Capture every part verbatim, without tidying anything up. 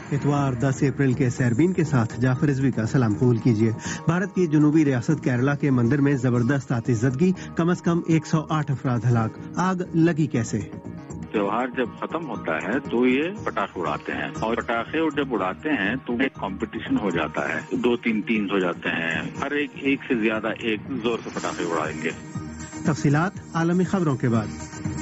اتوار دس اپریل کے سیربین کے ساتھ جعفر رضوی کا سلام قبول کیجیے۔ بھارت کی جنوبی ریاست کیرلا کے مندر میں زبردست آتش زدگی، کم از کم ایک سو آٹھ افراد ہلاک۔ آگ لگی کیسے؟ تیوہار جب ختم ہوتا ہے تو یہ پٹاخے اڑاتے ہیں، اور پٹاخے جب اڑاتے ہیں تو ایک کمپٹیشن ہو جاتا ہے، دو تین تین ہو جاتے ہیں، ہر ایک ایک سے زیادہ ایک زور سے پٹاخے اڑائیں گے۔ تفصیلات عالمی خبروں کے بعد۔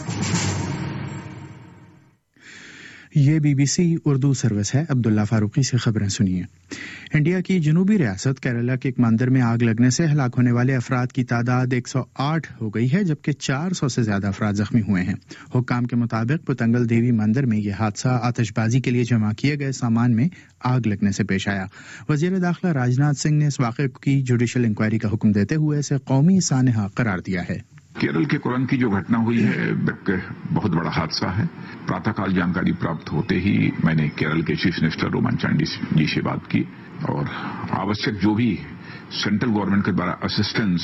یہ B B C Urdu service ہے۔ عبداللہ فاروقی سے خبریں سنیے۔ انڈیا کی جنوبی ریاست کیرلا کے ایک مندر میں آگ لگنے سے ہلاک ہونے والے افراد کی تعداد ایک سو آٹھ ہو گئی ہے، جبکہ چار سو سے زیادہ افراد زخمی ہوئے ہیں۔ حکام کے مطابق پتنگل دیوی مندر میں یہ حادثہ آتش بازی کے لیے جمع کیے گئے سامان میں آگ لگنے سے پیش آیا۔ وزیر داخلہ راجناتھ سنگھ نے اس واقعے کی جوڈیشل انکوائری کا حکم دیتے ہوئے اسے قومی سانحہ قرار دیا ہے۔ کیرل کے کورن کی جو گھٹنا ہوئی ہے بہت بڑا حادثہ ہے۔ پراتہ کال جانکاری پراپت ہوتے ہی میں نے کیرل کے چیف منسٹر رومان چانڈی جی سے بات کی، اور آوشک جو بھی سینٹرل گورنمنٹ کے دوارا اسسٹنس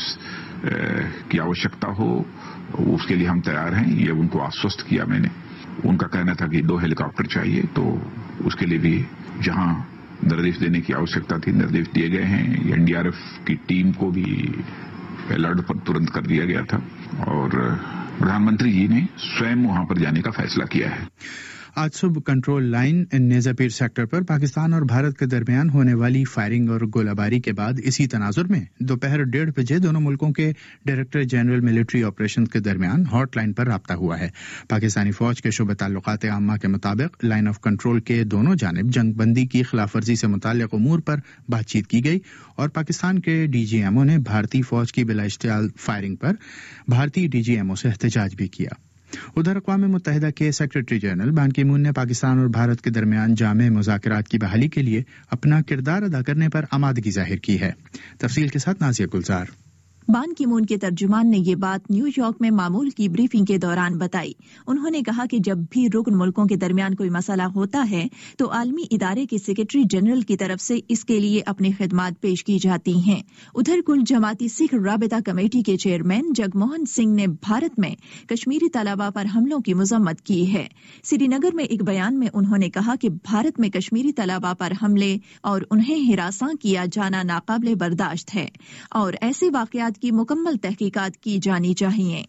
کی آوشکتا ہو اس کے لیے ہم تیار ہیں، یہ ان کو آشوست کیا میں نے۔ ان کا کہنا تھا کہ دو ہیلی کاپٹر چاہیے، تو اس کے لیے بھی جہاں نردیش دینے کی آوشکتا تھی نردیش دیے گئے ہیں۔ این ڈی آر ایف کی ٹیم کو بھی الرٹ پر ترنت کر دیا گیا تھا، اور پردھان منتری جی نے سوئم وہاں پر جانے کا فیصلہ کیا ہے۔ آج صبح control line Neza Pir sector پر پاکستان اور بھارت کے درمیان ہونے والی فائرنگ اور گولہ باری کے بعد اسی تناظر میں دوپہر ڈیڑھ بجے دونوں ملکوں کے ڈائریکٹر جنرل ملٹری آپریشن کے درمیان ہاٹ لائن پر رابطہ ہوا ہے۔ پاکستانی فوج کے شعبہ تعلقات عامہ کے مطابق لائن آف کنٹرول کے دونوں جانب جنگ بندی کی خلاف ورزی سے متعلق امور پر بات چیت کی گئی، اور پاکستان کے ڈی جی ایم او نے بھارتی فوج کی بلا اشتعال فائرنگ پر بھارتی ڈی جی ایم او سے احتجاج بھی کیا۔ ادھر اقوام متحدہ کے سیکرٹری جنرل بان کی مون نے پاکستان اور بھارت کے درمیان جامع مذاکرات کی بحالی کے لیے اپنا کردار ادا کرنے پر آمادگی ظاہر کی ہے۔ تفصیل کے ساتھ نازیہ گلزار۔ بان کی مون کے ترجمان نے یہ بات نیو یارک میں معمول کی بریفنگ کے دوران بتائی۔ انہوں نے کہا کہ جب بھی رکن ملکوں کے درمیان کوئی مسئلہ ہوتا ہے تو عالمی ادارے کے سیکرٹری جنرل کی طرف سے اس کے لیے اپنی خدمات پیش کی جاتی ہیں۔ ادھر کل جماعتی سکھ رابطہ کمیٹی کے چیئرمین جگ موہن سنگھ نے بھارت میں کشمیری طلبہ پر حملوں کی مذمت کی ہے۔ سری نگر میں ایک بیان میں انہوں نے کہا کہ بھارت میں کشمیری طلبہ پر حملے اور انہیں ہراساں کیا جانا ناقابل برداشت ہے، اور ایسے واقعات کی مکمل تحقیقات کی جانی چاہیے۔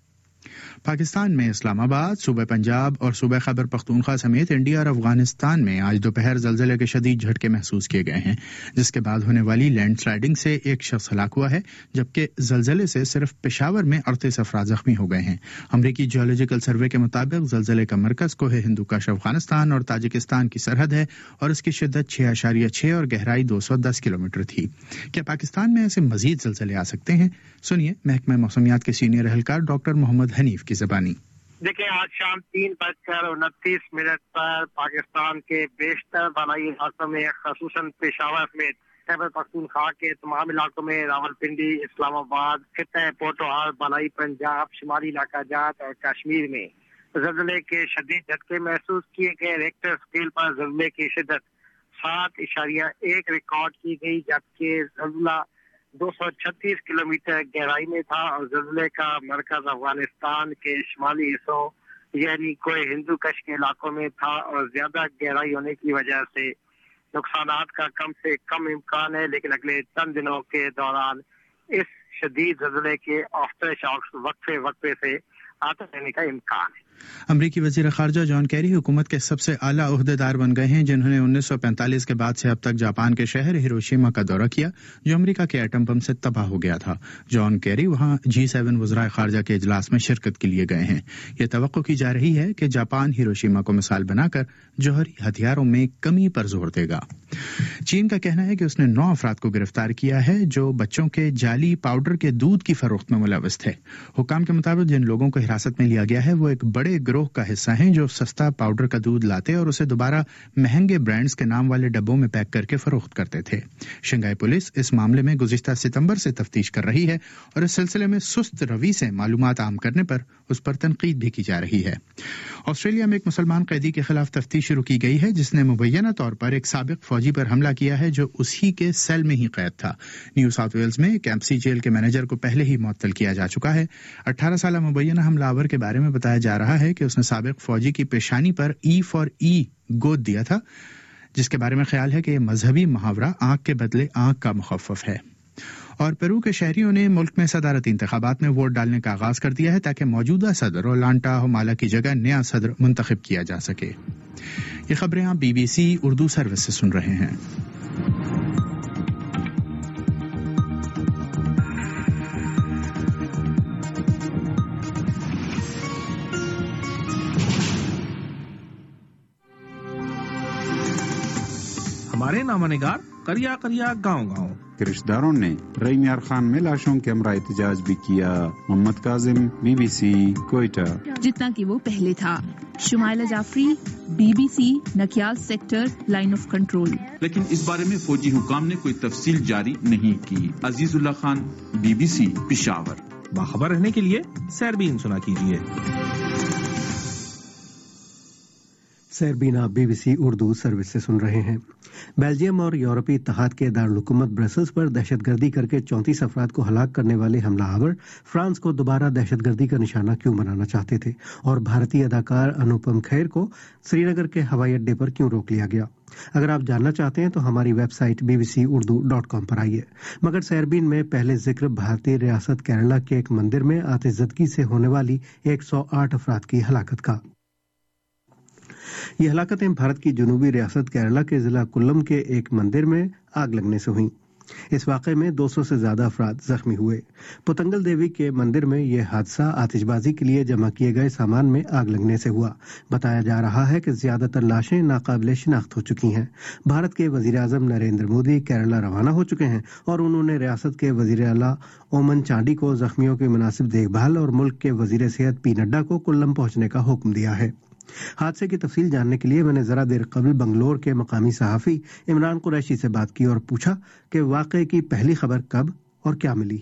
پاکستان میں اسلام آباد، صوبہ پنجاب اور صوبہ خیبر پختونخوا سمیت انڈیا اور افغانستان میں آج دوپہر زلزلے کے شدید جھٹکے محسوس کیے گئے ہیں، جس کے بعد ہونے والی لینڈ سلائیڈنگ سے ایک شخص ہلاک ہوا ہے، جبکہ زلزلے سے صرف پشاور میں اڑتیس افراد زخمی ہو گئے ہیں۔ امریکی جیولوجیکل سروے کے مطابق زلزلے کا مرکز کوہ ہندوکش افغانستان اور تاجکستان کی سرحد ہے، اور اس کی شدت چھ اشاریہ چھ اور گہرائی دو سو دس کلومیٹر تھی۔ کیا پاکستان میں ایسے مزید زلزلے آ سکتے ہیں؟ سنیے محکمہ موسمیات کے سینئر اہلکار ڈاکٹر محمد حنیف کی زبانی۔ دیکھیں، آج شام تین بج کر انتیس منٹ پر پاکستان کے بیشتر بالائی علاقوں میں خصوصاً پشاور سمیت خیبر پختونخوا کے تمام علاقوں میں، راولپنڈی، اسلام آباد، خطہ پوٹوہار، بالائی پنجاب، شمالی علاقہ جات اور کشمیر میں زلزلے کے شدید جھٹکے محسوس کیے گئے۔ ریکٹر اسکیل پر زلزلے کی شدت سات اشاریہ ایک ریکارڈ کی گئی، جبکہ زلزلہ دو سو چھتیس کلومیٹر گہرائی میں تھا، اور زلزلے کا مرکز افغانستان کے شمالی حصوں یعنی کوہ ہندو کش کے علاقوں میں تھا، اور زیادہ گہرائی ہونے کی وجہ سے نقصانات کا کم سے کم امکان ہے، لیکن اگلے چند دنوں کے دوران اس شدید زلزلے کے آفٹر شاکس وقفے وقفے سے آتے رہنے کا امکان ہے۔ امریکی وزیر خارجہ جان کیری حکومت کے سب سے اعلیٰ عہدیدار بن گئے ہیں، جنہوں نے انیس سو پینتالیس کے بعد سے اب تک جاپان کے شہر ہیروشیما کا دورہ کیا، جو امریکہ کے ایٹم بم سے تباہ ہو گیا تھا۔ جان کیری وہاں جی سیون وزرائے خارجہ کے اجلاس میں شرکت کے لیے گئے ہیں۔ یہ توقع کی جا رہی ہے کہ جاپان ہیروشیما کو مثال بنا کر جوہری ہتھیاروں میں کمی پر زور دے گا۔ چین کا کہنا ہے کہ اس نے نو افراد کو گرفتار کیا ہے جو بچوں کے جعلی پاؤڈر کے دودھ کی فروخت میں ملوث تھے۔ حکام کے مطابق جن لوگوں کو حراست میں لیا گیا ہے وہ ایک بڑے گروہ کا حصہ ہیں جو سستا پاؤڈر کا دودھ لاتے اور اسے دوبارہ مہنگے برانڈز کے نام والے ڈبوں میں پیک کر کے فروخت کرتے تھے۔ شنگھائی پولیس اس معاملے میں گزشتہ ستمبر سے تفتیش کر رہی ہے، اور اس سلسلے میں سست روی سے معلومات عام کرنے پر اس پر تنقید بھی کی جا رہی ہے۔ آسٹریلیا میں ایک مسلمان قیدی کے خلاف تفتیش شروع کی گئی ہے جس نے مبینہ طور پر ایک سابق فوجی پر حملہ کیا ہے جو اسی کے سیل میں ہی قید تھا۔ نیو ساؤتھ ویلز میں کیمپسی جیل کے مینیجر کو پہلے ہی معطل کیا جا چکا ہے۔ اٹھارہ سالہ مبینہ حملہ آور کے بارے میں بتایا جا رہا ہے کہ اس نے سابق فوجی کی پیشانی پر ای فار ای گود دیا تھا، جس کے بارے میں خیال ہے کہ یہ مذہبی محاورہ آنکھ کے بدلے آنکھ کا مخفف ہے۔ اور پیرو کے شہریوں نے ملک میں صدارتی انتخابات میں ووٹ ڈالنے کا آغاز کر دیا ہے تاکہ موجودہ صدر رولانٹا ہمالا کی جگہ نیا صدر منتخب کیا جا سکے۔ یہ خبریں آپ B B C Urdu service سے سن رہے ہیں۔ ہمارے نامہ نگار کریا کریا گاؤں گاؤں رشتہ داروں نے رئی میار خان میں لاشوں کے ہمراہ احتجاج بھی کیا۔ Muhammad Kazim, B B C, Quetta. جتنا کہ وہ پہلے تھا۔ Shumaila Jafri, B B C, Nakyal sector, line of control. لیکن اس بارے میں فوجی حکام نے کوئی تفصیل جاری نہیں کی۔ Azizullah Khan, B B C, Peshawar. باخبر رہنے کے لیے سیربین سنا کیجیے۔ سیربین آپ B B C Urdu service سے سن رہے ہیں۔ بیلجیم اور یورپی اتحاد کے دارالحکومت برسلز پر دہشت گردی کر کے چونتیس افراد کو ہلاک کرنے والے حملہ آور فرانس کو دوبارہ دہشت گردی کا نشانہ کیوں بنانا چاہتے تھے، اور بھارتی اداکار انوپم کھیر کو سری نگر کے ہوائی اڈے پر کیوں روک لیا گیا؟ اگر آپ جاننا چاہتے ہیں تو ہماری web site B B C Urdu dot com پر آئیے۔ مگر سیربین میں پہلے ذکر بھارتی ریاست کیرلا کے ایک مندر میں آتش زدگی سے ہونے والی ایک سو آٹھ افراد کی ہلاکت کا۔ یہ ہلاکتیں بھارت کی جنوبی ریاست کیرلا کے ضلع کولم کے ایک مندر میں آگ لگنے سے ہوئیں۔ اس واقعے میں دو سو سے زیادہ افراد زخمی ہوئے۔ پتنگل دیوی کے مندر میں یہ حادثہ آتش بازی کے لیے جمع کیے گئے سامان میں آگ لگنے سے ہوا۔ بتایا جا رہا ہے کہ زیادہ تر لاشیں ناقابل شناخت ہو چکی ہیں۔ بھارت کے وزیر اعظم نریندر مودی کیرلا روانہ ہو چکے ہیں اور انہوں نے ریاست کے وزیر اعلیٰ اومن چانڈی کو زخمیوں کی مناسب دیکھ بھال اور ملک کے وزیر صحت پی نڈا کو کولم پہنچنے کا حکم دیا ہے۔ حادثے کی تفصیل جاننے کے لیے میں نے ذرا دیر قبل بنگلور کے مقامی صحافی عمران قریشی سے بات کی اور پوچھا کہ واقعے کی پہلی خبر کب اور کیا ملی۔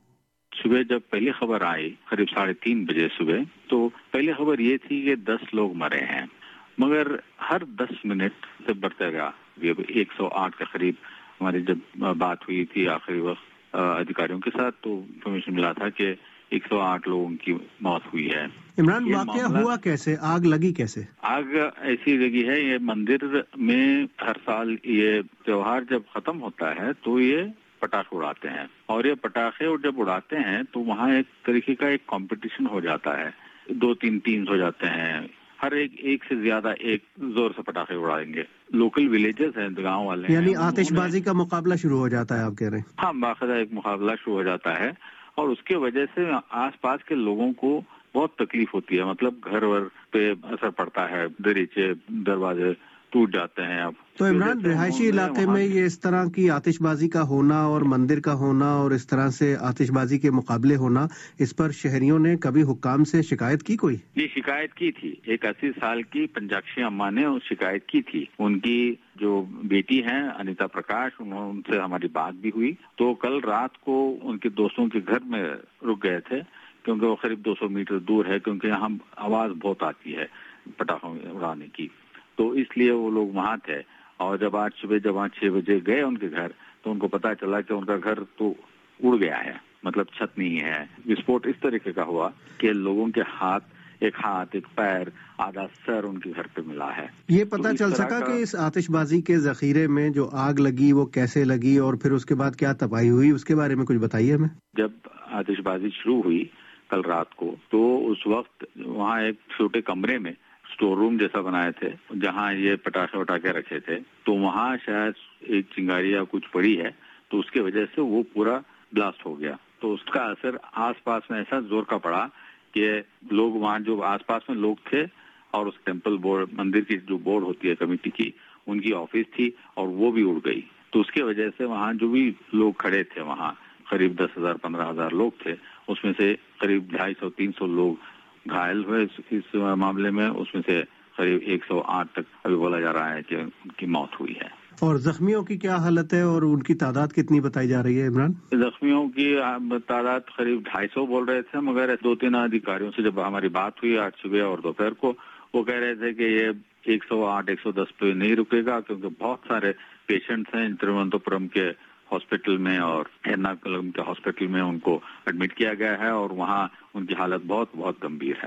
صبح جب پہلی خبر آئی قریب ساڑھے تین بجے صبح، تو پہلی خبر یہ تھی کہ دس لوگ مرے ہیں، مگر ہر دس منٹ سے بڑھتا گیا۔ ایک سو آٹھ کے قریب ہماری جب بات ہوئی تھی آخری وقت ادھیکاریوں کے ساتھ، تو انفارمیشن ملا تھا کہ ایک سو آٹھ لوگوں کی موت ہوئی ہے۔ عمران، واقعہ ہوا کیسے؟ آگ لگی کیسے؟ آگ ایسی لگی ہے، یہ مندر میں ہر سال یہ تیوہار جب ختم ہوتا ہے تو یہ پٹاخے اڑاتے ہیں، اور یہ پٹاخے جب اڑاتے ہیں تو وہاں ایک طریقے کا ایک کمپٹیشن ہو جاتا ہے، دو تین ٹیمز ہو جاتے ہیں، ہر ایک ایک سے زیادہ ایک زور سے پٹاخے اڑائیں گے۔ لوکل ولیجز ہیں، گاؤں والے، یعنی آتش بازی کا مقابلہ شروع ہو جاتا ہے، آپ کہہ رہے ہیں؟ ہاں، باقاعدہ ایک مقابلہ شروع ہو جاتا ہے، اور اس کی وجہ سے آس پاس کے لوگوں کو بہت تکلیف ہوتی ہے، مطلب گھر ور پہ اثر پڑتا ہے، دریچے دروازے ٹوٹ جاتے ہیں۔ اب تو عمران، رہائشی علاقے میں یہ اس طرح کی آتش بازی کا ہونا اور مندر کا ہونا اور اس طرح سے آتش بازی کے مقابلے ہونا، اس پر شہریوں نے کبھی حکام سے شکایت کی کوئی؟ جی، شکایت کی تھی۔ ایک اسی سال کی پنجاکشی اماں نے شکایت کی تھی۔ ان کی جو بیٹی ہیں انیتا پرکاش، انہوں ان سے ہماری بات بھی ہوئی، تو کل رات کو ان کے دوستوں کے گھر میں رک گئے تھے، کیونکہ وہ قریب دو سو میٹر دور ہے، کیونکہ یہاں آواز بہت آتی ہے پٹاخوں اڑانے کی، تو اس لیے وہ لوگ وہاں تھے۔ اور جب آج صبح جب وہاں چھ بجے گئے ان کے گھر، تو ان کو پتا چلا کہ ان کا گھر تو اڑ گیا ہے، مطلب چھت نہیں ہے۔ وسفوٹ اس طریقے کا ہوا کہ لوگوں کے ہاتھ، ایک ہاتھ، ایک پیر، آدھا سر ان کے گھر پہ ملا ہے۔ یہ پتا چل سکا کہ اس آتش بازی کے ذخیرے میں جو آگ لگی وہ کیسے لگی اور پھر اس کے بعد کیا تباہی ہوئی، اس کے بارے میں کچھ بتائیے ہمیں۔ جب آتش بازی شروع ہوئی کل رات کو، تو اس وقت وہاں ایک چھوٹے کمرے میں اسٹور روم جیسا بنائے تھے جہاں یہ پٹاخے وٹاخے رکھے تھے، تو وہاں شاید ایک چنگاری یا کچھ پڑی ہے، تو اس کی وجہ سے وہ پورا بلاسٹ ہو گیا۔ تو اس کا اثر آس پاس میں ایسا زور کا پڑا کہ لوگ وہاں جو آس پاس میں لوگ تھے، اور اس ٹیمپل بورڈ، مندر کی جو بورڈ ہوتی ہے کمیٹی کی، ان کی آفس تھی اور وہ بھی اڑ گئی۔ تو اس کی وجہ سے وہاں جو بھی لوگ کھڑے تھے، وہاں قریب دس ہزار پندرہ ہزار لوگ تھے، اس میں سے قریب ڈھائی سو تین سو لوگ گھائل ہوئے اس معاملے میں، اس میں سے قریب ایک سو آٹھ تک ابھی بولا جا رہا ہے کہ ان کی موت ہوئی ہے۔ اور زخمیوں کی کیا حالت ہے اور ان کی تعداد کتنی بتائی جا رہی ہے عمران؟ زخمیوں کی تعداد قریب ڈھائی سو بول رہے تھے، مگر دو تین ادھیکاریوں سے جب ہماری بات ہوئی آج صبح اور دوپہر کو، وہ کہہ رہے تھے کہ یہ ایک سو آٹھ ایک سو دس پہ نہیں رکے گا، کیونکہ بہت سارے پیشنٹس ہیں ترووننتھاپورم کے ہاسپٹل میں اور ایرناکولم کے ہاسپٹل میں، ان کو ایڈمٹ کیا گیا ہے اور وہاں ان کی حالت بہت بہت گمبھیر ہے۔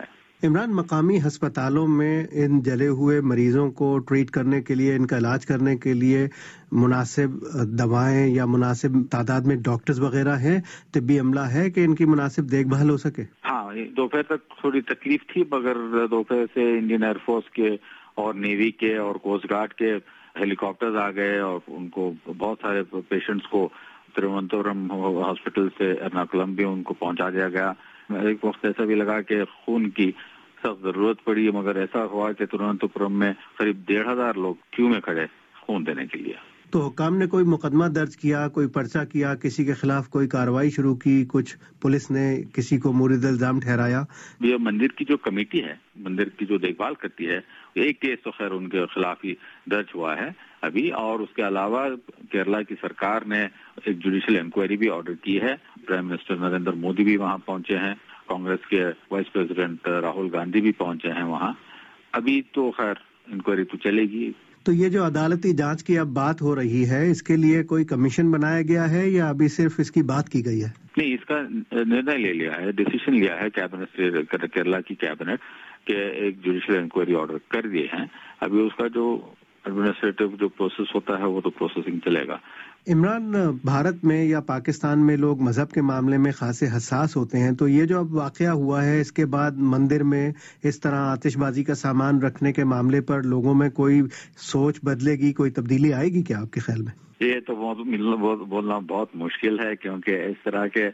عمران، مقامی ہسپتالوں میں ان جلے ہوئے مریضوں کو ٹریٹ کرنے کے لیے، ان کا علاج کرنے کے لیے مناسب دوائیں یا مناسب تعداد میں ڈاکٹرز وغیرہ ہیں، طبی عملہ ہے کہ ان کی مناسب دیکھ بھال ہو سکے؟ ہاں، دوپہر تک تھوڑی تکلیف تھی، مگر دوپہر سے انڈین ایئر فورس کے اور نیوی کے اور کوسٹ گارڈ کے ہیلی کاپٹرز آ گئے اور ان کو بہت سارے پیشنٹس کو ترووننتھاپورم ہاسپٹل سے ایرناکولم بھی ان کو پہنچا دیا گیا۔ ایک وقت ایسا بھی لگا کہ خون کی سخت ضرورت پڑی، مگر ایسا ہوا کہ ترووننتھاپورم میں قریب ڈیڑھ ہزار لوگ کیو میں کھڑے خون دینے کے لیے۔ تو حکام نے کوئی مقدمہ درج کیا، کوئی پرچہ کیا، کسی کے خلاف کوئی کارروائی شروع کی؟ کچھ پولیس نے کسی کو مورد الزام ٹھہرایا؟ یہ مندر کی جو کمیٹی ہے، مندر کی جو دیکھ بھال کرتی ہے، ایک کیس تو خیر ان کے خلاف ہی درج ہوا ہے ابھی، اور اس کے علاوہ کیرلا کی سرکار نے ایک جوڈیشل انکوائری بھی آرڈر کی ہے۔ پرائم منسٹر نریندر مودی بھی وہاں پہنچے ہیں، کانگریس کے وائس پریزیڈنٹ راہل گاندھی بھی پہنچے ہیں وہاں۔ ابھی تو خیر انکوائری تو چلے گی۔ تو یہ جو عدالتی جانچ کی اب بات ہو رہی ہے، اس کے لیے کوئی کمیشن بنایا گیا ہے یا ابھی صرف اس کی بات کی گئی ہے؟ نہیں، اس کا نرنے لے لیا ہے، ڈیسیشن لیا ہے کیبنٹ سے، کیرلا کی کیبنٹ کہ ایک جوڈیشل انکوائری آرڈر کر دیے ہیں۔ ابھی اس کا جو ایڈمنسٹریٹو جو پروسیس ہوتا ہے وہ تو پروسیسنگ چلے گا۔ عمران، بھارت میں یا پاکستان میں لوگ مذہب کے معاملے میں خاصے حساس ہوتے ہیں، تو یہ جو اب واقعہ ہوا ہے اس کے بعد مندر میں اس طرح آتش بازی کا سامان رکھنے کے معاملے پر لوگوں میں کوئی سوچ بدلے گی، کوئی تبدیلی آئے گی کیا آپ کے خیال میں؟ یہ تو بولنا بہت مشکل ہے، کیونکہ اس طرح کے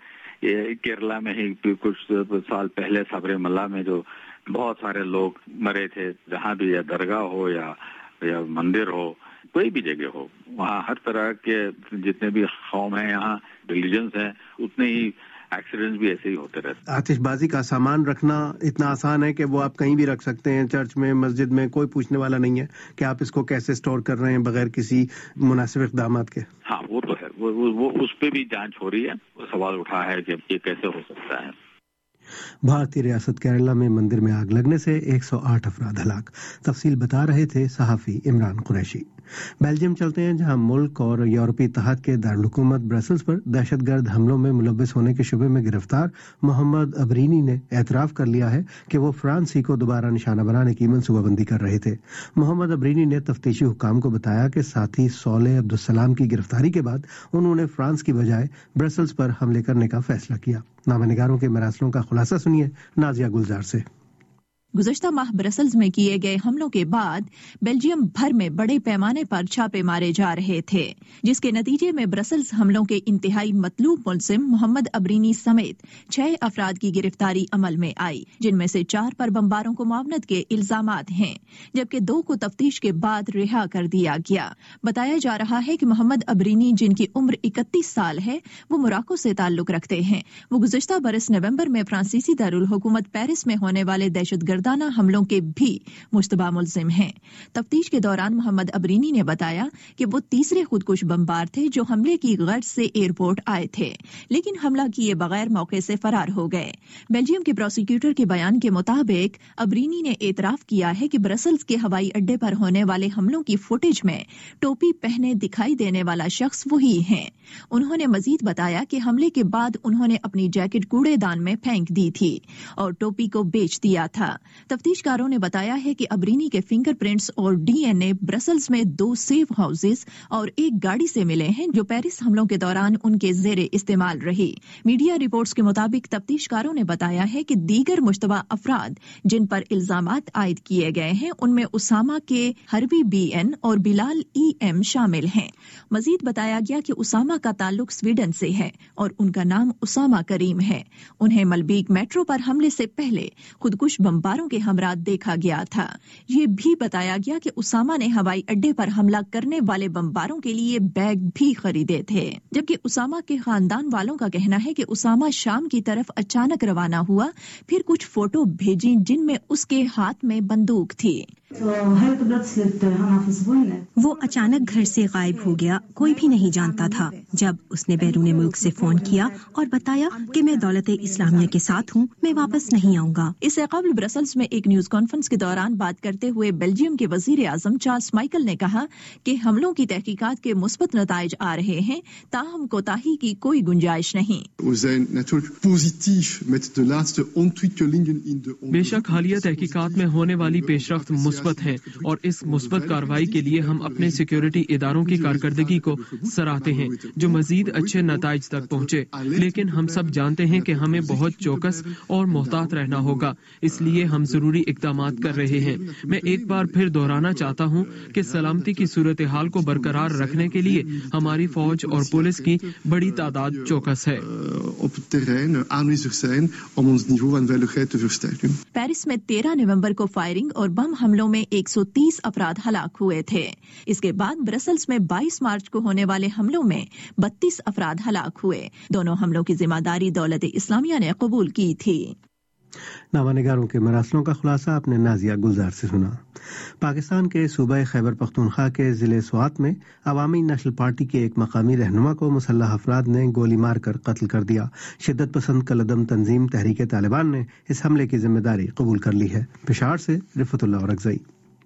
کیرلا میں ہی کچھ سال پہلے سبری ملا میں جو بہت سارے لوگ مرے تھے، جہاں بھی یا درگاہ ہو یا یا مندر ہو، کوئی بھی جگہ ہو، وہاں ہر طرح کے جتنے بھی قوم ہیں، یہاں ریلیجنس ہیں، اتنے ہی ایکسیڈنٹس بھی ایسے ہی ہوتے رہتے ہیں۔ آتش بازی کا سامان رکھنا اتنا آسان ہے کہ وہ آپ کہیں بھی رکھ سکتے ہیں، چرچ میں، مسجد میں، کوئی پوچھنے والا نہیں ہے کہ آپ اس کو کیسے اسٹور کر رہے ہیں بغیر کسی مناسب اقدامات کے۔ ہاں، وہ تو ہے، وہ, وہ اس پہ بھی جانچ ہو رہی ہے۔ وہ سوال اٹھا ہے کہ یہ کیسے ہو سکتا ہے۔ بھارتی ریاست کیرلا میں مندر میں آگ لگنے سے ایک سو آٹھ افراد ہلاک۔ تفصیل بتا رہے تھے صحافی عمران قریشی۔ بیلجیم چلتے ہیں، جہاں ملک اور یورپی اتحاد کے دارالحکومت برسلز پر دہشت گرد حملوں میں ملوث ہونے کے شبے میں گرفتار محمد ابرینی نے اعتراف کر لیا ہے کہ وہ فرانسی کو دوبارہ نشانہ بنانے کی منصوبہ بندی کر رہے تھے۔ محمد ابرینی نے تفتیشی حکام کو بتایا کہ ساتھی صالح عبدالسلام کی گرفتاری کے بعد انہوں نے فرانس کی بجائے برسلز پر حملے کرنے کا فیصلہ کیا۔ نامہ نگاروں کے مراسلوں کا خلاصہ سنیے نازیہ گلزار سے۔ گزشتہ ماہ برسلز میں کیے گئے حملوں کے بعد بیلجیم بھر میں بڑے پیمانے پر چھاپے مارے جا رہے تھے، جس کے نتیجے میں برسلز حملوں کے انتہائی مطلوب ملزم محمد ابرینی سمیت چھ افراد کی گرفتاری عمل میں آئی، جن میں سے چار پر بمباروں کو معاونت کے الزامات ہیں، جبکہ دو کو تفتیش کے بعد رہا کر دیا گیا۔ بتایا جا رہا ہے کہ محمد ابرینی، جن کی عمر اکتیس سال ہے، وہ موراکو سے تعلق رکھتے ہیں۔ وہ گزشتہ برس نومبر میں فرانسیسی دارالحکومت پیرس میں ہونے والے دہشت گرد حملوں کے بھی مشتبہ ملزم ہیں۔ تفتیش کے دوران محمد ابرینی نے بتایا کہ وہ تیسرے خودکش بمبار تھے جو حملے کی غرض سے ایئرپورٹ آئے تھے، لیکن حملہ کیے بغیر موقع سے فرار ہو گئے۔ بیلجیم کے پروسیکیوٹر کے بیان کے مطابق ابرینی نے اعتراف کیا ہے کہ برسلز کے ہوائی اڈے پر ہونے والے حملوں کی فوٹیج میں ٹوپی پہنے دکھائی دینے والا شخص وہی ہے۔ انہوں نے مزید بتایا کہ حملے کے بعد انہوں نے اپنی جیکٹ کوڑے دان میں پھینک دی تھی اور ٹوپی کو بیچ دیا تھا۔ تفتیش کاروں نے بتایا ہے کہ ابرینی کے فنگر پرنٹس اور ڈی این اے برسلز میں دو سیف ہاؤسز اور ایک گاڑی سے ملے ہیں جو پیرس حملوں کے دوران ان کے زیر استعمال رہی۔ میڈیا رپورٹس کے مطابق تفتیش کاروں نے بتایا ہے کہ دیگر مشتبہ افراد جن پر الزامات عائد کیے گئے ہیں ان میں اسامہ کے ہروی بی این اور بلال ای ایم شامل ہیں۔ مزید بتایا گیا کہ اسامہ کا تعلق سویڈن سے ہے اور ان کا نام اسامہ کریم ہے۔ انہیں ملبیک میٹرو پر حملے سے پہلے خودکش بمباروں کے ہمراہ دیکھا گیا تھا۔ یہ بھی بتایا گیا کہ اسامہ نے ہوائی اڈے پر حملہ کرنے والے بمباروں کے لیے بیگ بھی خریدے تھے، جبکہ اسامہ کے خاندان والوں کا کہنا ہے کہ اسامہ شام کی طرف اچانک روانہ ہوا، پھر کچھ فوٹو بھیجی جن میں اس کے ہاتھ میں بندوق تھی۔ وہ اچانک گھر سے غائب ہو گیا، کوئی بھی نہیں جانتا تھا۔ جب اس نے بیرون ملک سے فون کیا اور بتایا کہ میں دولت اسلامیہ کے ساتھ ہوں، میں واپس نہیں آؤں گا۔ اس سے قبل برسلز برسلز में एक न्यूज कॉन्फ्रेंस के दौरान बात करते हुए बेल्जियम के वजीर आजम चार्ल्स माइकल ने कहा कि हमलों की तहकीकात के मुस्बत नताइज आ रहे हैं, ताहम कोताही की कोई गुंजाइश नहीं। बेशक हालिया तहकीकात में होने वाली पेशरफ्त मुस्बत है और इस मुस्बत कार्रवाई के लिए हम अपने सिक्योरिटी इदारों की कारकर्दगी को सराहते हैं जो मजीद अच्छे नताइज तक पहुँचे, लेकिन हम सब जानते हैं कि हमें बहुत चौकस और मोहतात रहना होगा, इसलिए हम जरूरी इकदाम कर रहे हैं। मैं एक बार फिर दोहराना चाहता हूँ कि सलामती की सूरत हाल को बरकरार रखने के लिए हमारी फौज और पुलिस की बड़ी तादाद चौकस है। पेरिस में तेरह नवंबर को फायरिंग और बम हमलों में एक सौ तीस अफराद हलाक हुए थे। इसके बाद ब्रसल्स में बाईस मार्च को होने वाले हमलों में बत्तीस अफराद हलाक हुए। दोनों हमलों की जिम्मेदारी दौलत इस्लामिया ने कबूल की थी। नामानिगारों के मरासलों का खुलासा आपने नाजिया गुलजार से सुना। पाकिस्तान के सूबा खैबर पख्तूनख्वा के जिले स्वात में अवामी नेशनल पार्टी के एक मकामी रहनुमा को मुसल्लह अफराद ने गोली मारकर कत्ल कर दिया। शिद्दत पसंद कलदम तंजीम तहरीक तालिबान ने इस हमले की जिम्मेदारी कबूल कर ली है। पेशावर से रिफतुल्लाह औरकज़ई।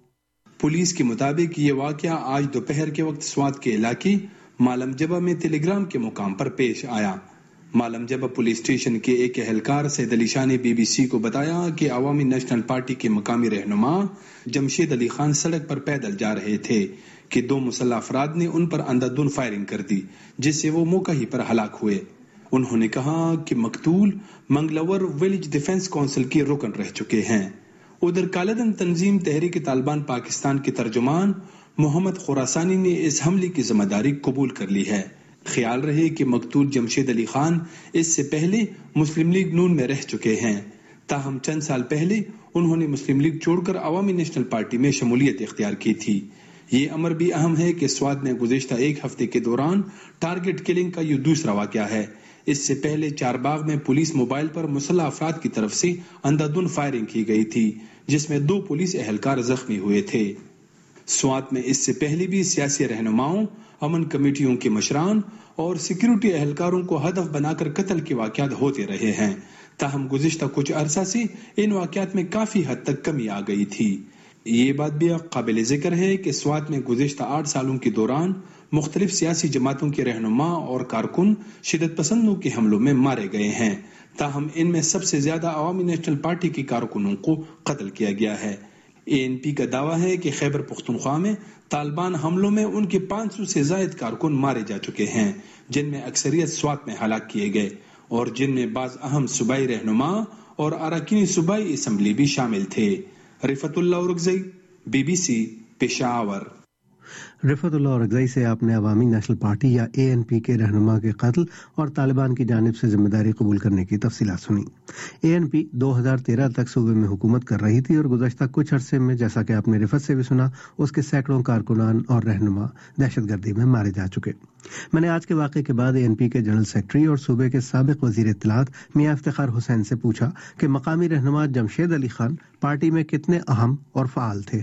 पुलिस के मुताबिक ये वाकया आज दोपहर के वक्त स्वात के इलाके मालमजबा में टेलीग्राम के मुकाम पर पेश आया। मालमजबा पुलिस स्टेशन के एक एहलकार सैयद अली शाह ने बीबीसी को बताया कि अवामी नेशनल पार्टी के मकामी रहनुमा जमशेद अली खान सड़क पर पैदल जा रहे थे कि दो मुसल्लह अफराद ने उन पर अंधाधुंध फायरिंग कर दी, जिससे वो मौका ही पर हलाक हुए। उन्होंने कहा कि मकतूल मंगलवर विलेज डिफेंस काउंसिल के रुकन रह चुके हैं। उधर कालदन तंजीम तहरीक तालिबान पाकिस्तान के तर्जुमान मोहम्मद खुरासानी ने इस हमले की जिम्मेदारी कबूल कर ली है। ख्याल रहे कि मकतूल जमशेद अली खान इससे पहले मुस्लिम लीग नून में रह चुके हैं, ताहम चंद साल पहले उन्होंने मुस्लिम लीग छोड़कर अवामी नेशनल पार्टी में शमूलियत इख्तियार की थी। ये अमर भी अहम है कि स्वाद में गुज़िश्ता एक हफ्ते के दौरान टारगेट किलिंग का ये दूसरा वाकया है। इससे पहले चारबाग में पुलिस मोबाइल पर मुसल्लह अफराद की तरफ से अंधाधुंध फायरिंग की गई थी, जिसमें दो पुलिस एहलकार जख्मी हुए थे। स्वात में इससे पहले भी सियासी रहनुमाओं, अमन कमेटियों के मशरान और सिक्योरिटी एहलकारों को हदफ बनाकर कत्ल के वाकयात होते रहे हैं। ताहम गुज़िश्ता कुछ अरसा से इन वाकयात में काफी हद तक कमी आ गई थी। ये बात भी काबिल जिक्र है कि स्वात में गुज़िश्ता आठ सालों के दौरान मुख्तलिफ सियासी जमातों के रहनुमा और कारकुन शिदत पसंदों के हमलों में मारे गए हैं। ताहम इनमें सबसे ज्यादा अवामी नेशनल पार्टी के कारकुनों को कत्ल किया गया है। ए एन पी का दावा है कि खैबर पख्तूनख्वा में तालिबान हमलों में उनके पाँच सौ से जायद कारकुन मारे जा चुके हैं, जिनमें अक्सरियत स्वात में हलाक किए गए और जिनमें बाज अहम सूबाई रहनुमा और अरकान सूबाई असम्बली भी शामिल थे। रिफतुल्लाह औरकज़ई, बीबीसी, पेशावर। रिफतुल्लाह औरकज़ई से आपने अवामी नेशनल पार्टी या ए एन पी के रहनुमा के कत्ल और तालिबान की जानिब से जिम्मेदारी कबूल करने की तफसीलात सुनी। ए एन पी दो हज़ार तेरह तक सूबे में हुकूमत कर रही थी और गुज़श्ता कुछ अरसे में, जैसा कि आपने रिफत से भी सुना, उसके सैकड़ों कारकुनान और रहनुमा दहशतगर्दी में मारे जा चुके। मैंने आज के वाक़े के बाद ए एन पी के जनरल सेक्रेटरी और सूबे के साबिक वज़ीर इत्तलात मियां इफ्तिखार हुसैन से पूछा कि मकामी रहनुमा जमशेद अली खान पार्टी में कितने अहम और फ़ाल थे।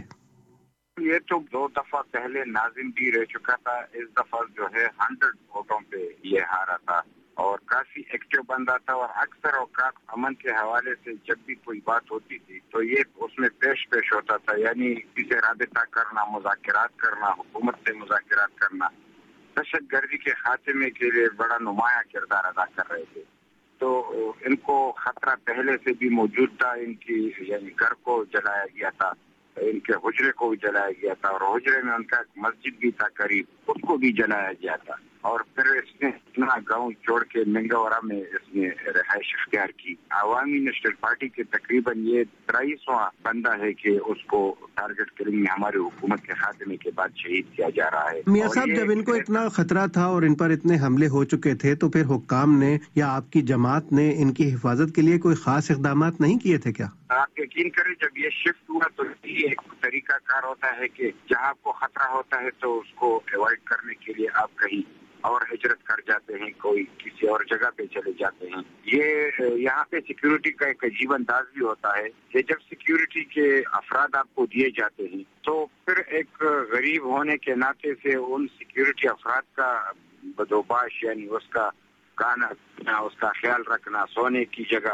ये तो दो दफा पहले नाजिम भी रह चुका था। इस दफा जो है हंड्रेड वोटों पे ये हारा था और काफी एक्टिव बंदा था और अक्सर औकात अमन के हवाले से जब भी कोई बात होती थी तो ये उसमें पेश पेश होता था, यानी किसी से राबिता करना, मुज़ाकिरात करना, हुकूमत से मुज़ाकिरात करना, दहशतगर्दी के खात्मे के लिए बड़ा नुमाया किरदार अदा कर रहे थे। तो इनको खतरा पहले से भी मौजूद था। इनकी यानी घर को जलाया गया था, इनके हुजरे को भी जलाया गया था और हुजरे में उनका मस्जिद भी था करीब, उसको भी जलाया गया था। और फिर इसने इतना गांव छोड़ के मिंगावरा में इसने रिहाइश इख्तियार की। अवामी नेशनल पार्टी के तकरीबन ये तेईसवां बंदा है कि उसको टारगेट किलिंग में हमारी हुकूमत के खात्मे के बाद शहीद किया जा रहा है। मियां साहब, जब इनको इतना खतरा था और इन पर इतने हमले हो चुके थे तो फिर हुक्काम ने या आपकी जमात ने इनकी हिफाजत के लिए कोई खास इक़दाम नहीं किए थे क्या? आप यकीन करें, जब ये शिफ्ट हुआ तो ये एक तरीका कार होता है कि जहाँ आपको खतरा होता है तो उसको अवॉइड करने के लिए आप कहीं और हिजरत कर जाते हैं, कोई किसी और जगह पे चले जाते हैं। ये यहाँ पे सिक्योरिटी का एक अजीब अंदाज भी होता है कि जब सिक्योरिटी के अफराद आपको दिए जाते हैं तो फिर एक गरीब होने के नाते से उन सिक्योरिटी अफराद का बदोबाश यानी उसका खाना, उसका ख्याल रखना, सोने की जगह,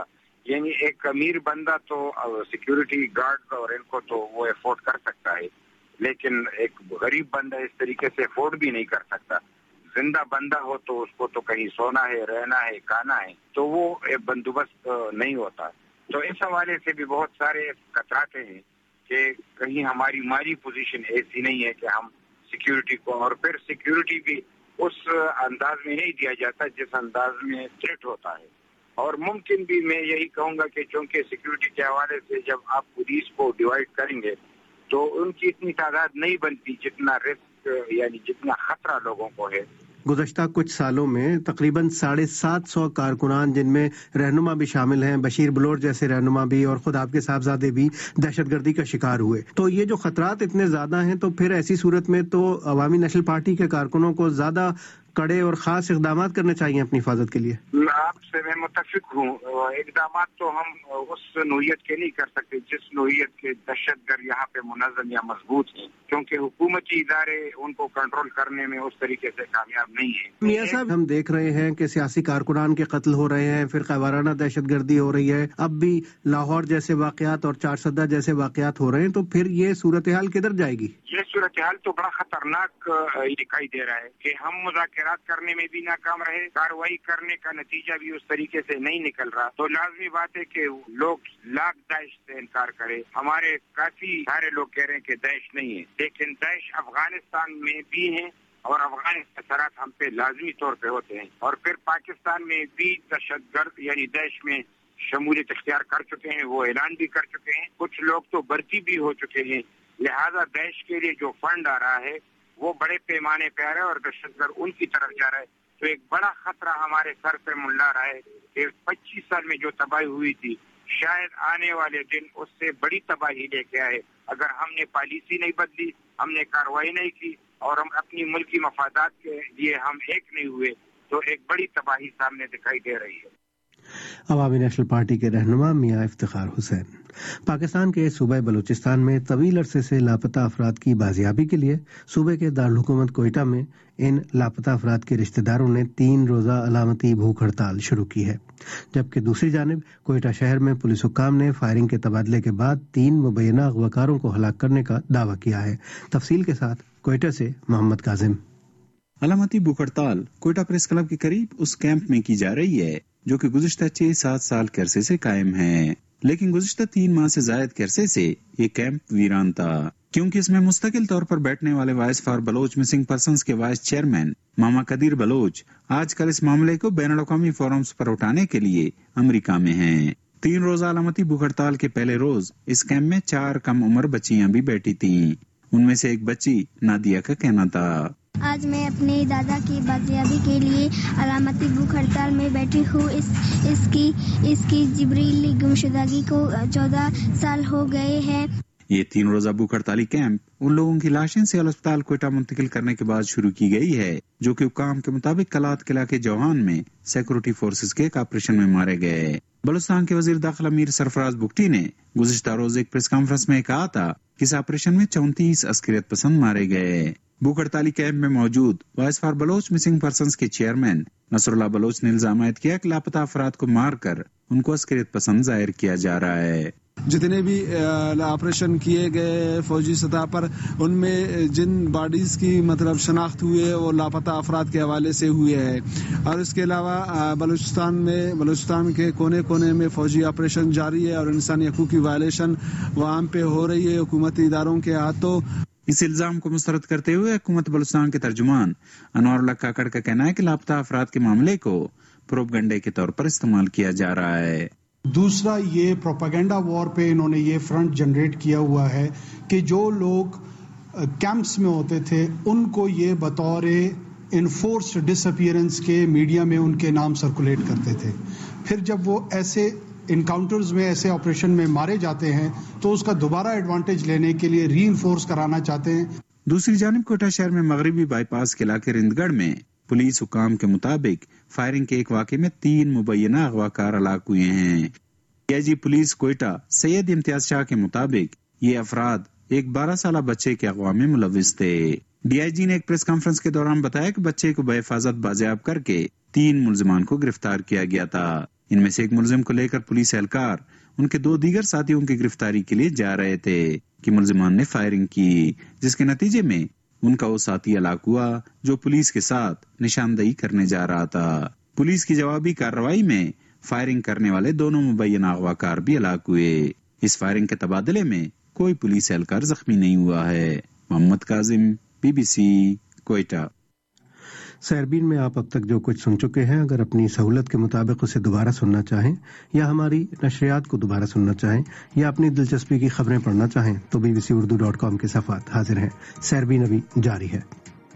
یعنی ایک امیر بندہ تو سیکیورٹی گارڈ اور ان کو تو وہ افورڈ کر سکتا ہے، لیکن ایک غریب بندہ اس طریقے سے افورڈ بھی نہیں کر سکتا. زندہ بندہ ہو تو اس کو تو کہیں سونا ہے، رہنا ہے، کھانا ہے، تو وہ بندوبست نہیں ہوتا. تو اس حوالے سے بھی بہت سارے کتراتے ہیں کہ کہیں ہماری مالی پوزیشن ایسی نہیں ہے کہ ہم سیکیورٹی کو، اور پھر سیکیورٹی بھی اس انداز میں نہیں دیا جاتا جس انداز میں تھریٹ ہوتا ہے. اور ممکن بھی میں یہی کہوں گا کہ چونکہ سیکیورٹی کے حوالے سے جب آپ پولیس کو ڈیوائڈ کریں گے تو ان کی اتنی تعداد نہیں بنتی جتنا رسک یعنی جتنا خطرہ لوگوں کو ہے. گزشتہ کچھ سالوں میں تقریباً ساڑھے سات سو کارکنان، جن میں رہنما بھی شامل ہیں، بشیر بلوچ جیسے رہنما بھی اور خود آپ کے صاحبزادے بھی دہشت گردی کا شکار ہوئے. تو یہ جو خطرات اتنے زیادہ ہیں تو پھر ایسی صورت میں تو عوامی نیشنل پارٹی کے کارکنوں کو زیادہ کڑے اور خاص اقدامات کرنے چاہیے اپنی حفاظت کے لیے. آپ سے میں متفق ہوں. اقدامات تو ہم اس نوعیت کے نہیں کر سکتے جس نوعیت کے دہشت گرد یہاں پہ منظم یا مضبوط ہیں، کیونکہ حکومتی ادارے ان کو کنٹرول کرنے میں اس طریقے سے کامیاب نہیں ہیں. میاں صاحب، ہم دیکھ رہے ہیں کہ سیاسی کارکنان کے قتل ہو رہے ہیں، فرقہ وارانہ دہشت گردی ہو رہی ہے، اب بھی لاہور جیسے واقعات اور چار سدہ جیسے واقعات ہو رہے ہیں، تو پھر یہ صورتحال کدھر جائے گی؟ یہ صورتحال تو بڑا خطرناک دکھائی دے رہا ہے کہ ہم مذاکرات کرنے میں بھی ناکام رہے، کارروائی کرنے کا نتیجہ بھی اس طریقے سے نہیں نکل رہا. تو لازمی بات ہے کہ لوگ لاکھ داعش سے انکار کرے. ہمارے کافی سارے لوگ کہہ رہے ہیں کہ داعش نہیں ہے، لیکن داعش افغانستان میں بھی ہے اور افغان اثرات ہم پہ لازمی طور پہ ہوتے ہیں. اور پھر پاکستان میں بھی دہشت گرد یعنی داعش میں شمولیت اختیار کر چکے ہیں، وہ اعلان بھی کر چکے ہیں، کچھ لوگ تو بھرتی بھی ہو چکے ہیں. لہذا داعش کے لیے جو فنڈ آ رہا ہے وہ بڑے پیمانے پہ آ رہا ہے اور دہشت گرد ان کی طرف جا رہا ہے. تو ایک بڑا خطرہ ہمارے سر پہ منڈلا رہا ہے کہ پچیس سال میں جو تباہی ہوئی تھی شاید آنے والے دن اس سے بڑی تباہی لے کے آئے اگر ہم نے پالیسی نہیں بدلی، ہم نے کارروائی نہیں کی اور ہم اپنی ملکی مفادات کے لیے ہم ایک نہیں ہوئے تو ایک بڑی تباہی سامنے دکھائی دے رہی ہے. عوامی نیشنل پارٹی کے رہنما میاں افتخار حسین. پاکستان کے صوبہ بلوچستان میں طویل عرصے سے لاپتہ افراد کی بازیابی کے لیے صوبے کے دارالحکومت کوئٹہ میں ان لاپتہ افراد کے رشتہ داروں نے تین روزہ علامتی بھوک ہڑتال شروع کی ہے، جبکہ دوسری جانب کوئٹہ شہر میں پولیس حکام نے فائرنگ کے تبادلے کے بعد تین مبینہ اغواکاروں کو ہلاک کرنے کا دعویٰ کیا ہے. تفصیل کے ساتھ کوئٹہ سے محمد کاظم. علامتی بھوک ہڑتال کوئٹہ پریس کلب کے قریب اس کیمپ میں کی جا رہی ہے جو کہ گزشتہ چھ سات سال کے عرصے سے قائم ہے، لیکن گزشتہ تین ماہ سے زائد کے عرصے سے یہ کیمپ ویران تھا کیونکہ اس میں مستقل طور پر بیٹھنے والے voice for Baloch missing persons کے وائس چیئرمین ماما قدیر بلوچ آج کل اس معاملے کو بین الاقوامی فورمز پر اٹھانے کے لیے امریکہ میں ہیں. تین روزہ علامتی بھوک ہڑتال کے پہلے روز اس کیمپ میں چار کم عمر بچیاں بھی بیٹھی تھیں. ان میں سے ایک بچی نادیہ کا کہنا تھا، آج میں اپنے دادا کی بازیابی کے لیے علامتی بھوک ہڑتال میں بیٹھی ہوں. اس اس کی اس کی جبریلی گمشدگی کو چودہ سال ہو گئے ہیں. یہ تین روزہ بھوک ہڑتالی کیمپ ان لوگوں کی لاشیں سیال اسپتال کوئٹہ منتقل کرنے کے بعد شروع کی گئی ہے جو کہ حکام کے مطابق کلات قلعہ کے جوہان میں سیکورٹی فورسز کے ایک آپریشن میں مارے گئے. بلوچستان کے وزیر داخلہ میر سرفراز بگٹی نے گزشتہ روز ایک پریس کانفرنس میں کہا تھا کہ اس آپریشن میں چونتیس عسکریت پسند مارے گئے. بھوک ہڑتالی کیمپ میں موجود voice for Baloch missing persons کے چیئرمین نصر اللہ بلوچ نے الزام عائد کیا کہ لاپتہ افراد کو مار کر ان کو عسکریت پسند ظاہر کیا جا رہا ہے. جتنے بھی آپریشن کیے گئے فوجی سطح پر ان میں جن باڈیز کی مطلب شناخت ہوئی ہے وہ لاپتہ افراد کے حوالے سے ہوئے ہے. اور اس کے علاوہ بلوچستان میں بلوچستان کے کونے کونے میں فوجی آپریشن جاری ہے اور انسانی حقوق کی وائلیشن وہاں پہ ہو رہی ہے حکومتی اداروں کے ہاتھوں. اس الزام کو مسترد کرتے ہوئے حکومت بلوچستان کے ترجمان انوار اللہ کاکڑ کا کہنا ہے کہ لاپتہ افراد کے معاملے کو پروپگنڈے کے طور پر استعمال کیا جا رہا ہے. دوسرا یہ پروپیگنڈا وار پہ انہوں نے یہ فرنٹ جنریٹ کیا ہوا ہے کہ جو لوگ کیمپس میں ہوتے تھے ان کو یہ بطور انفورسڈ ڈس اپیئرنس کے میڈیا میں ان کے نام سرکولیٹ کرتے تھے. پھر جب وہ ایسے انکاؤنٹرز میں ایسے آپریشن میں مارے جاتے ہیں تو اس کا دوبارہ ایڈوانٹیج لینے کے لیے ری انفورس کرانا چاہتے ہیں. دوسری جانب کوئٹہ شہر میں مغربی بائی پاس کے علاقے رندگڑھ میں پولیس حکام کے مطابق فائرنگ کے ایک واقعے میں تین مبینہ اغواکار ہلاک ہوئے ہیں. D I G police Quetta Syed Imtiaz Shah کے مطابق یہ افراد ایک بارہ سالہ بچے کے اغوا میں ملوث تھے. ڈی آئی جی نے ایک پریس کانفرنس کے دوران بتایا کہ بچے کو بحفاظت بازیاب کر کے تین ملزمان کو گرفتار کیا گیا تھا. ان میں سے ایک ملزم کو لے کر پولیس اہلکار ان کے دو دیگر ساتھیوں کی گرفتاری کے لیے جا رہے تھے کہ ملزمان نے فائرنگ کی، جس کے نتیجے میں ان کا وہ ساتھی ہلاک ہوا جو پولیس کے ساتھ نشاندہی کرنے جا رہا تھا۔ پولیس کی جوابی کارروائی میں فائرنگ کرنے والے دونوں مبینہ اغواکار بھی ہلاک ہوئے۔ اس فائرنگ کے تبادلے میں کوئی پولیس اہلکار زخمی نہیں ہوا ہے۔ Muhammad Kazim, B B C, Quetta. Sairbeen میں آپ اب تک جو کچھ سن چکے ہیں، اگر اپنی سہولت کے مطابق اسے دوبارہ سننا چاہیں یا ہماری نشریات کو دوبارہ سننا چاہیں یا اپنی دلچسپی کی خبریں پڑھنا چاہیں تو B B C Urdu dot com کے صفحات حاضر ہیں۔ سیربین ابھی جاری ہے۔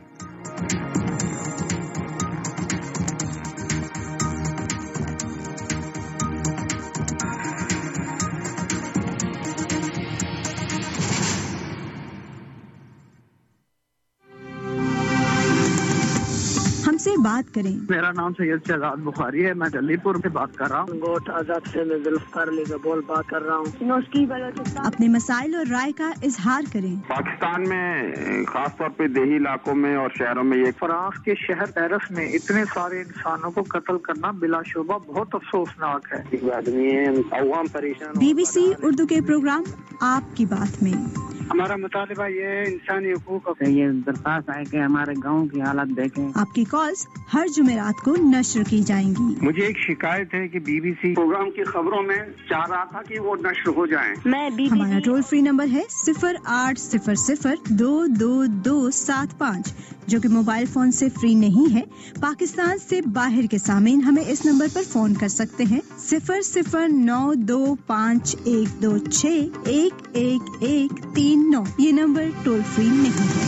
سے بات کریں۔ میرا نام سید شہزاد بخاری ہے، میں دلی پور سے بات کر رہا ہوں۔ گوٹ آزاد سے میں ذوالفقار علی گبول بات کر رہا ہوں۔ اپنے مسائل اور رائے کا اظہار کریں۔ پاکستان میں خاص طور پہ دیہی علاقوں میں اور شہروں میں یہ فرانس کے شہر پیرس میں اتنے سارے انسانوں کو قتل کرنا بلا شبہ بہت افسوسناک ہے۔ عوام پریشان۔ بی بی سی اردو کے پروگرام آپ کی بات میں ہمارا مطالبہ یہ ہے انسانی حقوق کا یہ درخواست ہے کہ ہمارے گاؤں کی حالت دیکھیں۔ آپ کی کالز ہر جمعرات کو نشر کی جائیں گی۔ مجھے ایک شکایت ہے کہ بی بی سی پروگرام کی خبروں میں چاہ رہا تھا کہ وہ نشر ہو جائیں۔ میں ہمارا ٹول فری نمبر ہے صفر آٹھ صفر صفر دو دو دو سات پانچ، جو کہ موبائل فون سے فری نہیں ہے۔ پاکستان سے باہر کے سامعین ہمیں اس نمبر پر فون کر سکتے ہیں صفر صفر نو دو پانچ ایک دو چھ ایک ایک ایک تین نو۔ یہ نمبر ٹول فری نہیں ہے۔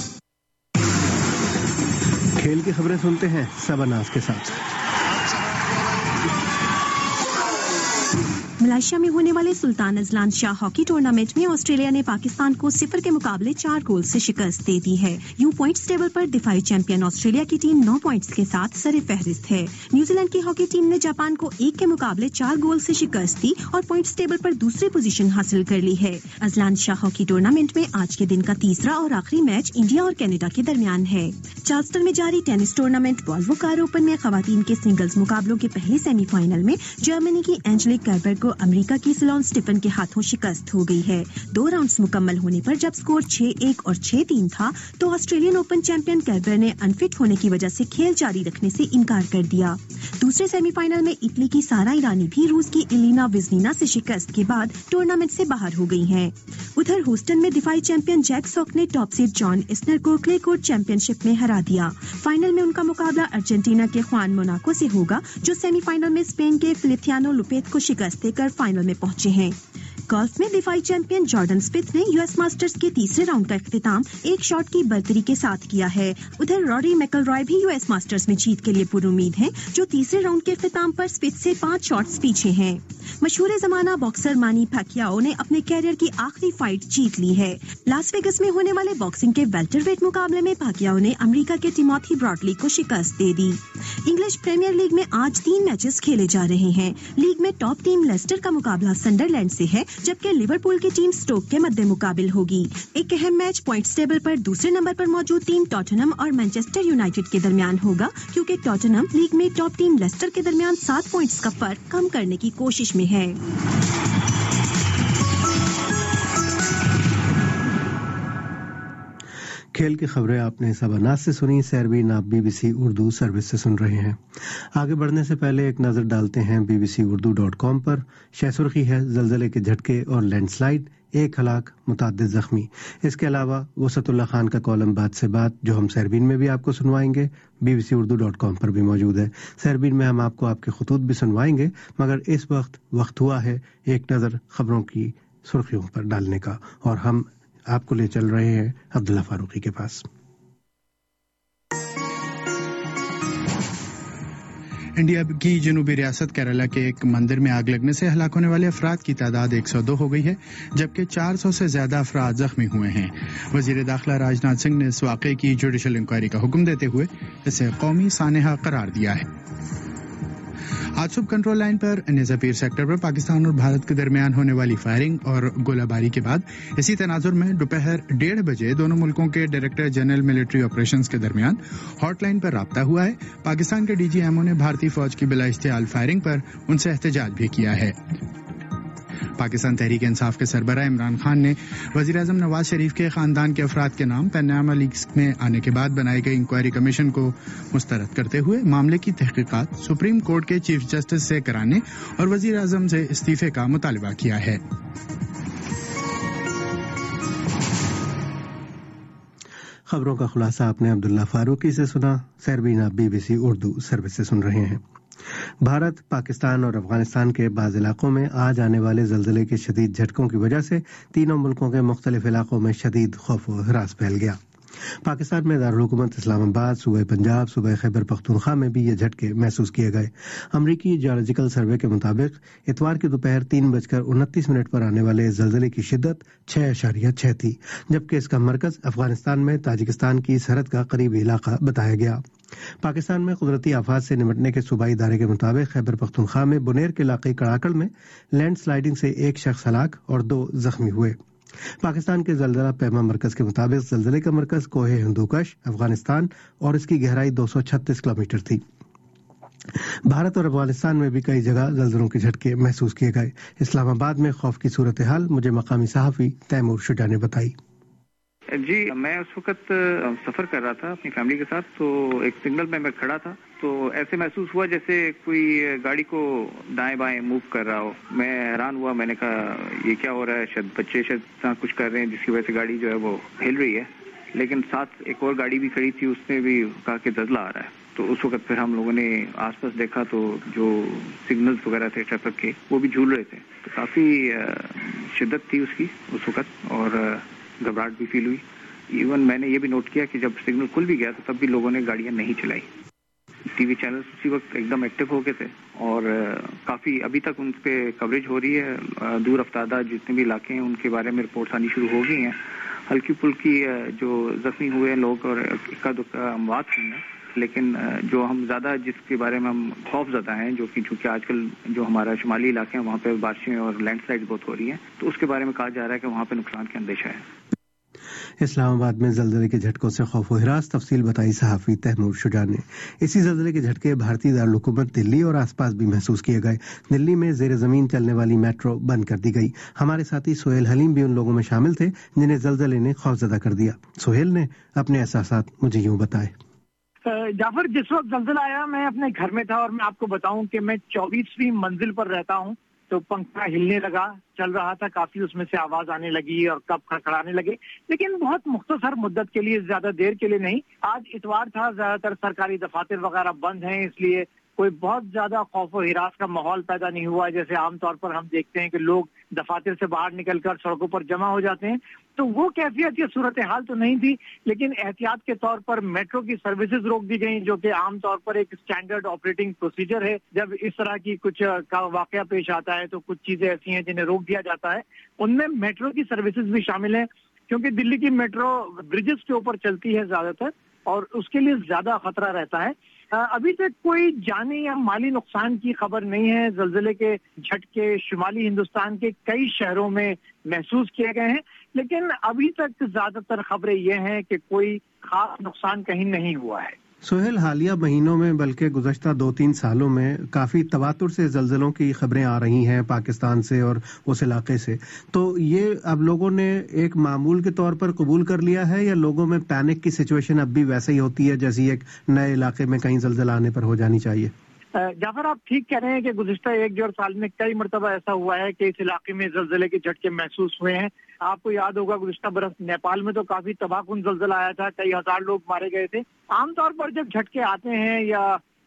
کھیل کی خبریں سنتے ہیں سباناز کے ساتھ۔ ملائیشیا میں ہونے والے Sultan Azlan Shah hockey tournament میں آسٹریلیا نے پاکستان کو صفر کے مقابلے چار گول سے شکست دے دی ہے۔ یوں پوائنٹس ٹیبل پر دفاعی چیمپئن آسٹریلیا کی ٹیم نو پوائنٹس کے ساتھ سر فہرست ہے۔ نیوزی لینڈ کی ہاکی ٹیم نے جاپان کو ایک کے مقابلے چار گول سے شکست دی اور پوائنٹس ٹیبل پر دوسری پوزیشن حاصل کر لی ہے۔ ازلان شاہ ہاکی ٹورنامنٹ میں آج کے دن کا تیسرا اور آخری میچ انڈیا اور کینیڈا کے درمیان ہے۔ چارلسٹن میں جاری tennis tournament Volvo car open میں خواتین کے سنگلز مقابلوں کے پہلے سیمی فائنل میں جرمنی کی اینجلک کربر کو امریکہ کی سلون اسٹیفن کے ہاتھوں شکست ہو گئی ہے۔ دو راؤنڈز مکمل ہونے پر جب سکور چھ ایک اور چھ تین تھا تو آسٹریلین اوپن چیمپئن کربر نے انفٹ ہونے کی وجہ سے کھیل جاری رکھنے سے انکار کر دیا۔ دوسرے سیمی فائنل میں اٹلی کی سارا ایرانی بھی روس کی ایلینا وزنینا سے شکست کے بعد ٹورنامنٹ سے باہر ہو گئی ہیں۔ ادھر ہوسٹن میں دفاعی چیمپئن جیک ساک نے ٹاپ سیڈ جان اسنر کو کلے کورٹ چیمپئن شپ میں ہرا دیا۔ فائنل میں ان کا مقابلہ ارجنٹینا کے خوان موناکو سے ہوگا، جو سیمی فائنل میں اسپین کے فلیتیانو لوپیت کو شکست دے کر فائنل میں پہنچے ہیں۔ گولف میں دفاعی چیمپئن جارڈن اسپتھ نے یو ایس ماسٹرز کے تیسرے راؤنڈ کا اختتام ایک شاٹ کی برتری کے ساتھ کیا ہے۔ ادھر روری میکلرائے بھی یو ایس ماسٹرز میں جیت کے لیے پر امید ہیں، جو تیسرے راؤنڈ کے اختتام پر اسپتھ سے پانچ شاٹس پیچھے ہیں۔ مشہور زمانہ باکسر مانی پیکیاو نے اپنے کیریئر کی آخری فائٹ جیت لی ہے۔ لاس ویگس میں ہونے والے باکسنگ کے ویلٹر ویٹ مقابلے میں پیکیاو نے امریکہ کے ٹیموتھی براڈلی کو شکست دے دی۔ انگلش پریمیئر لیگ میں آج تین میچز کھیلے جا رہے ہیں۔ لیگ میں ٹاپ ٹیم لیسٹر کا مقابلہ سنڈرلینڈ سے ہے، جبکہ لیورپول کی ٹیم سٹوک کے مد مقابل ہوگی۔ ایک اہم میچ پوائنٹس ٹیبل پر دوسرے نمبر پر موجود ٹیم ٹاٹنہم اور مانچسٹر یونائیٹڈ کے درمیان ہوگا، کیونکہ ٹاٹنہم لیگ میں ٹاپ ٹیم لیسٹر کے درمیان سات پوائنٹس کا فرق کم کرنے کی کوشش میں ہے۔ کھیل کی خبریں آپ نے سباناز سے سنی۔ سیربین آپ B B C Urdu service سے سن رہے ہیں۔ آگے بڑھنے سے پہلے ایک نظر ڈالتے ہیں B B C Urdu dot com پر۔ شہ سرخی ہے زلزلے کے جھٹکے اور لینڈ سلائیڈ، ایک ہلاک، متعدد زخمی۔ اس کے علاوہ وسعت اللہ خان کا کالم بات سے بات، جو ہم سیربین میں بھی آپ کو سنوائیں گے، B B C Urdu dot com پر بھی موجود ہے۔ سیربین میں ہم آپ کو آپ کے خطوط بھی سنوائیں گے، مگر اس وقت وقت ہوا ہے ایک نظر خبروں کی سرخیوں پر ڈالنے کا، اور ہم آپ کو لے چل رہے ہیں عبداللہ فاروقی کے پاس۔ انڈیا کی جنوبی ریاست کیرالہ کے ایک مندر میں آگ لگنے سے ہلاک ہونے والے افراد کی تعداد ایک سو دو ہو گئی ہے، جبکہ چار سو سے زیادہ افراد زخمی ہوئے ہیں۔ وزیر داخلہ راج ناتھ سنگھ نے اس واقعے کی جوڈیشل انکوائری کا حکم دیتے ہوئے اسے قومی سانحہ قرار دیا ہے۔ आज सुबह कंट्रोल लाइन पर निज़ापीर सेक्टर पर पाकिस्तान और भारत के दरमियान होने वाली फायरिंग और गोलाबारी के बाद इसी तनाजुर में दोपहर डेढ़ बजे दोनों मुल्कों के डायरेक्टर जनरल मिलिट्री ऑपरेशंस के दरमियान हॉटलाइन पर राब्ता हुआ है। पाकिस्तान के डीजीएमओ ने भारतीय फौज की बिला इश्तियाल फायरिंग पर उनसे एहतजाज भी किया है। पाकिस्तान तहरीक इंसाफ के सरबराह इमरान खान ने वजीर आजम नवाज शरीफ के खानदान के अफराद के नाम पैनामा लीक्स में आने के बाद बनाई गई इंक्वायरी कमीशन को मुस्तरद करते हुए मामले की तहकीकात सुप्रीम कोर्ट के चीफ जस्टिस से कराने और वजीर आजम से इस्तीफे का मुतालबा किया है। खबरों का खुलासा आपने अब्दुल्ला फारूकी से सुना। सरबीन आप बीबीसी उर्दू सर्विस से सुन रहे हैं। भारत, पाकिस्तान और अफगानिस्तान के बाज़ इलाकों में आज आने वाले ज़लज़ले के शदीद झटकों की वजह से तीनों मुल्कों के मुख्तलिफ इलाकों में शदीद खौफ व हरास फैल गया। पाकिस्तान में दारुल हुकूमत इस्लामाबाद, सूबे पंजाब, सूबे खैबर पख्तूनख्वा में भी ये झटके महसूस किए गए। अमरीकी जियोलॉजिकल सर्वे के मुताबिक इतवार की दोपहर तीन बजकर उनतीस मिनट पर आने वाले ज़लज़ले की शिद्दत छह अशारिया छह थी, जबकि इसका मरकज अफगानिस्तान में ताजिकिस्तान की सरहद का करीबी इलाका बताया गया। पाकिस्तान में कुदरती आफात से निपटने के सूबाई इदारे के मुताबिक खैबर पख्तूनख्वा में बुनेर के इलाके कड़ाकड़ में लैंड स्लाइडिंग से एक शख्स हलाक और दो जख्मी हुए। पाकिस्तान के जलजला पैमा मरकज के मुताबिक जलजले का मरकज कोहे हिंदूकश, अफगानिस्तान और इसकी गहराई दो सौ छत्तीस किलोमीटर थी। भारत और अफगानिस्तान में भी कई जगह जलजलों के झटके महसूस किए गए। इस्लामाबाद में खौफ की सूरत हाल मुझे मकामी सहाफी तैमूर शुजा ने बताई। जी, मैं उस वक्त सफर कर रहा था अपनी फैमिली के साथ, तो एक सिग्नल में मैं खड़ा था, तो ऐसे महसूस हुआ जैसे कोई गाड़ी को दाएं बाएं मूव कर रहा हो। मैं हैरान हुआ, मैंने कहा ये क्या हो रहा है, शायद बच्चे शायद कुछ कर रहे हैं जिसकी वजह से गाड़ी जो है वो हिल रही है। लेकिन साथ एक और गाड़ी भी खड़ी थी, उसने भी कहा कि दजला आ रहा है। तो उस वक्त फिर हम लोगों ने आसपास देखा तो जो सिग्नल्स वगैरह थे ट्रैफिक के वो भी झूल रहे थे, तो काफी शिद्दत थी उसकी उस वक्त और घबराहट भी फील हुई। इवन मैंने ये भी नोट किया कि जब सिग्नल खुल भी गया तो तब भी लोगों ने गाड़ियां नहीं चलाई। टीवी चैनल्स उसी वक्त एकदम एक्टिव हो गए थे और काफी अभी तक उन पे कवरेज हो रही है। दूर अफ्तादा जितने भी इलाके हैं उनके बारे में रिपोर्ट्स आनी शुरू हो गई हैं। हल्की फुल्की जो जख्मी हुए लोग और इक्का दुक्का अमवात हुई हैं, लेकिन जो हम ज्यादा जिसके बारे में हम खौफ ज़्यादा हैं, जो कि चूंकि आजकल जो हमारा शुमाली इलाके हैं वहाँ पे बारिशें और लैंडस्लाइड बहुत हो रही हैं, तो उसके बारे में कहा जा रहा है कि वहाँ पे नुकसान का अंदेशा है। इस्लामाबाद में जलजले के झटकों से खौफ व हिरास तफसील बताई सहाफी तैमूर शुजा ने। इसी जलजले के झटके भारतीय दारुल हुकूमत दिल्ली और आसपास भी महसूस किए गए। दिल्ली में जेर जमीन चलने वाली मेट्रो बंद कर दी गई। हमारे साथी सोहेल हलीम भी उन लोगों में शामिल थे जिन्हें जलजले ने खौफजदा कर दिया। सोहेल ने अपने एहसासात मुझे यूं बताए। जाफर, जिस वक्त जलजला आया मैं अपने घर में था और मैं आपको बताऊं कि मैं चौबीसवीं मंजिल पर रहता हूं, तो पंखा हिलने लगा, चल रहा था, काफी उसमें से आवाज आने लगी और कप खड़खड़ाने लगे, लेकिन बहुत मुख्तसर मुद्दत के लिए, ज्यादा देर के लिए नहीं। आज इतवार था, ज्यादातर सरकारी दफातर वगैरह बंद हैं, इसलिए कोई बहुत ज्यादा खौफ और हिरास का माहौल पैदा नहीं हुआ। जैसे आमतौर पर हम देखते हैं कि लोग दफातर से बाहर निकलकर सड़कों पर जमा हो जाते हैं, तो वो कैफियत या सूरत हाल तो नहीं थी, लेकिन एहतियात के तौर पर मेट्रो की सर्विसेज रोक दी गई, जो कि आमतौर पर एक स्टैंडर्ड ऑपरेटिंग प्रोसीजर है। जब इस तरह की कुछ का वाकया पेश आता है तो कुछ चीजें ऐसी हैं जिन्हें रोक दिया जाता है। उनमें मेट्रो की सर्विसेज भी शामिल है, क्योंकि दिल्ली की मेट्रो ब्रिजेस के ऊपर चलती है ज्यादातर और उसके लिए ज्यादा खतरा रहता है। अभी तक कोई जानी या माली नुकसान की खबर नहीं है। जलजले के झटके शुमाली हिंदुस्तान के कई शहरों में महसूस किए गए हैं, लेकिन अभी तक ज्यादातर खबरें ये हैं कि कोई खास नुकसान कहीं नहीं हुआ है। सोहेल, हालिया महीनों में बल्कि गुज़श्ता दो तीन सालों में काफ़ी तवातुर से ज़लज़लों की खबरें आ रही हैं पाकिस्तान से और उस इलाके से, तो ये अब लोगों ने एक मामूल के तौर पर कबूल कर लिया है या लोगों में पैनिक की सिचुएशन अब भी वैसे ही होती है जैसी एक नए इलाके में कहीं ज़लज़ला आने पर हो जानी चाहिए? जाफर, आप ठीक कह रहे हैं कि गुज़िश्ता एक डेढ़ साल में कई मरतबा ऐसा हुआ है कि इस इलाके में जलजले के झटके महसूस हुए हैं। आपको याद होगा गुज़िश्ता बरस नेपाल में तो काफी तबाहकुन जलजला आया था, कई हजार लोग मारे गए थे। आमतौर पर जब झटके आते हैं या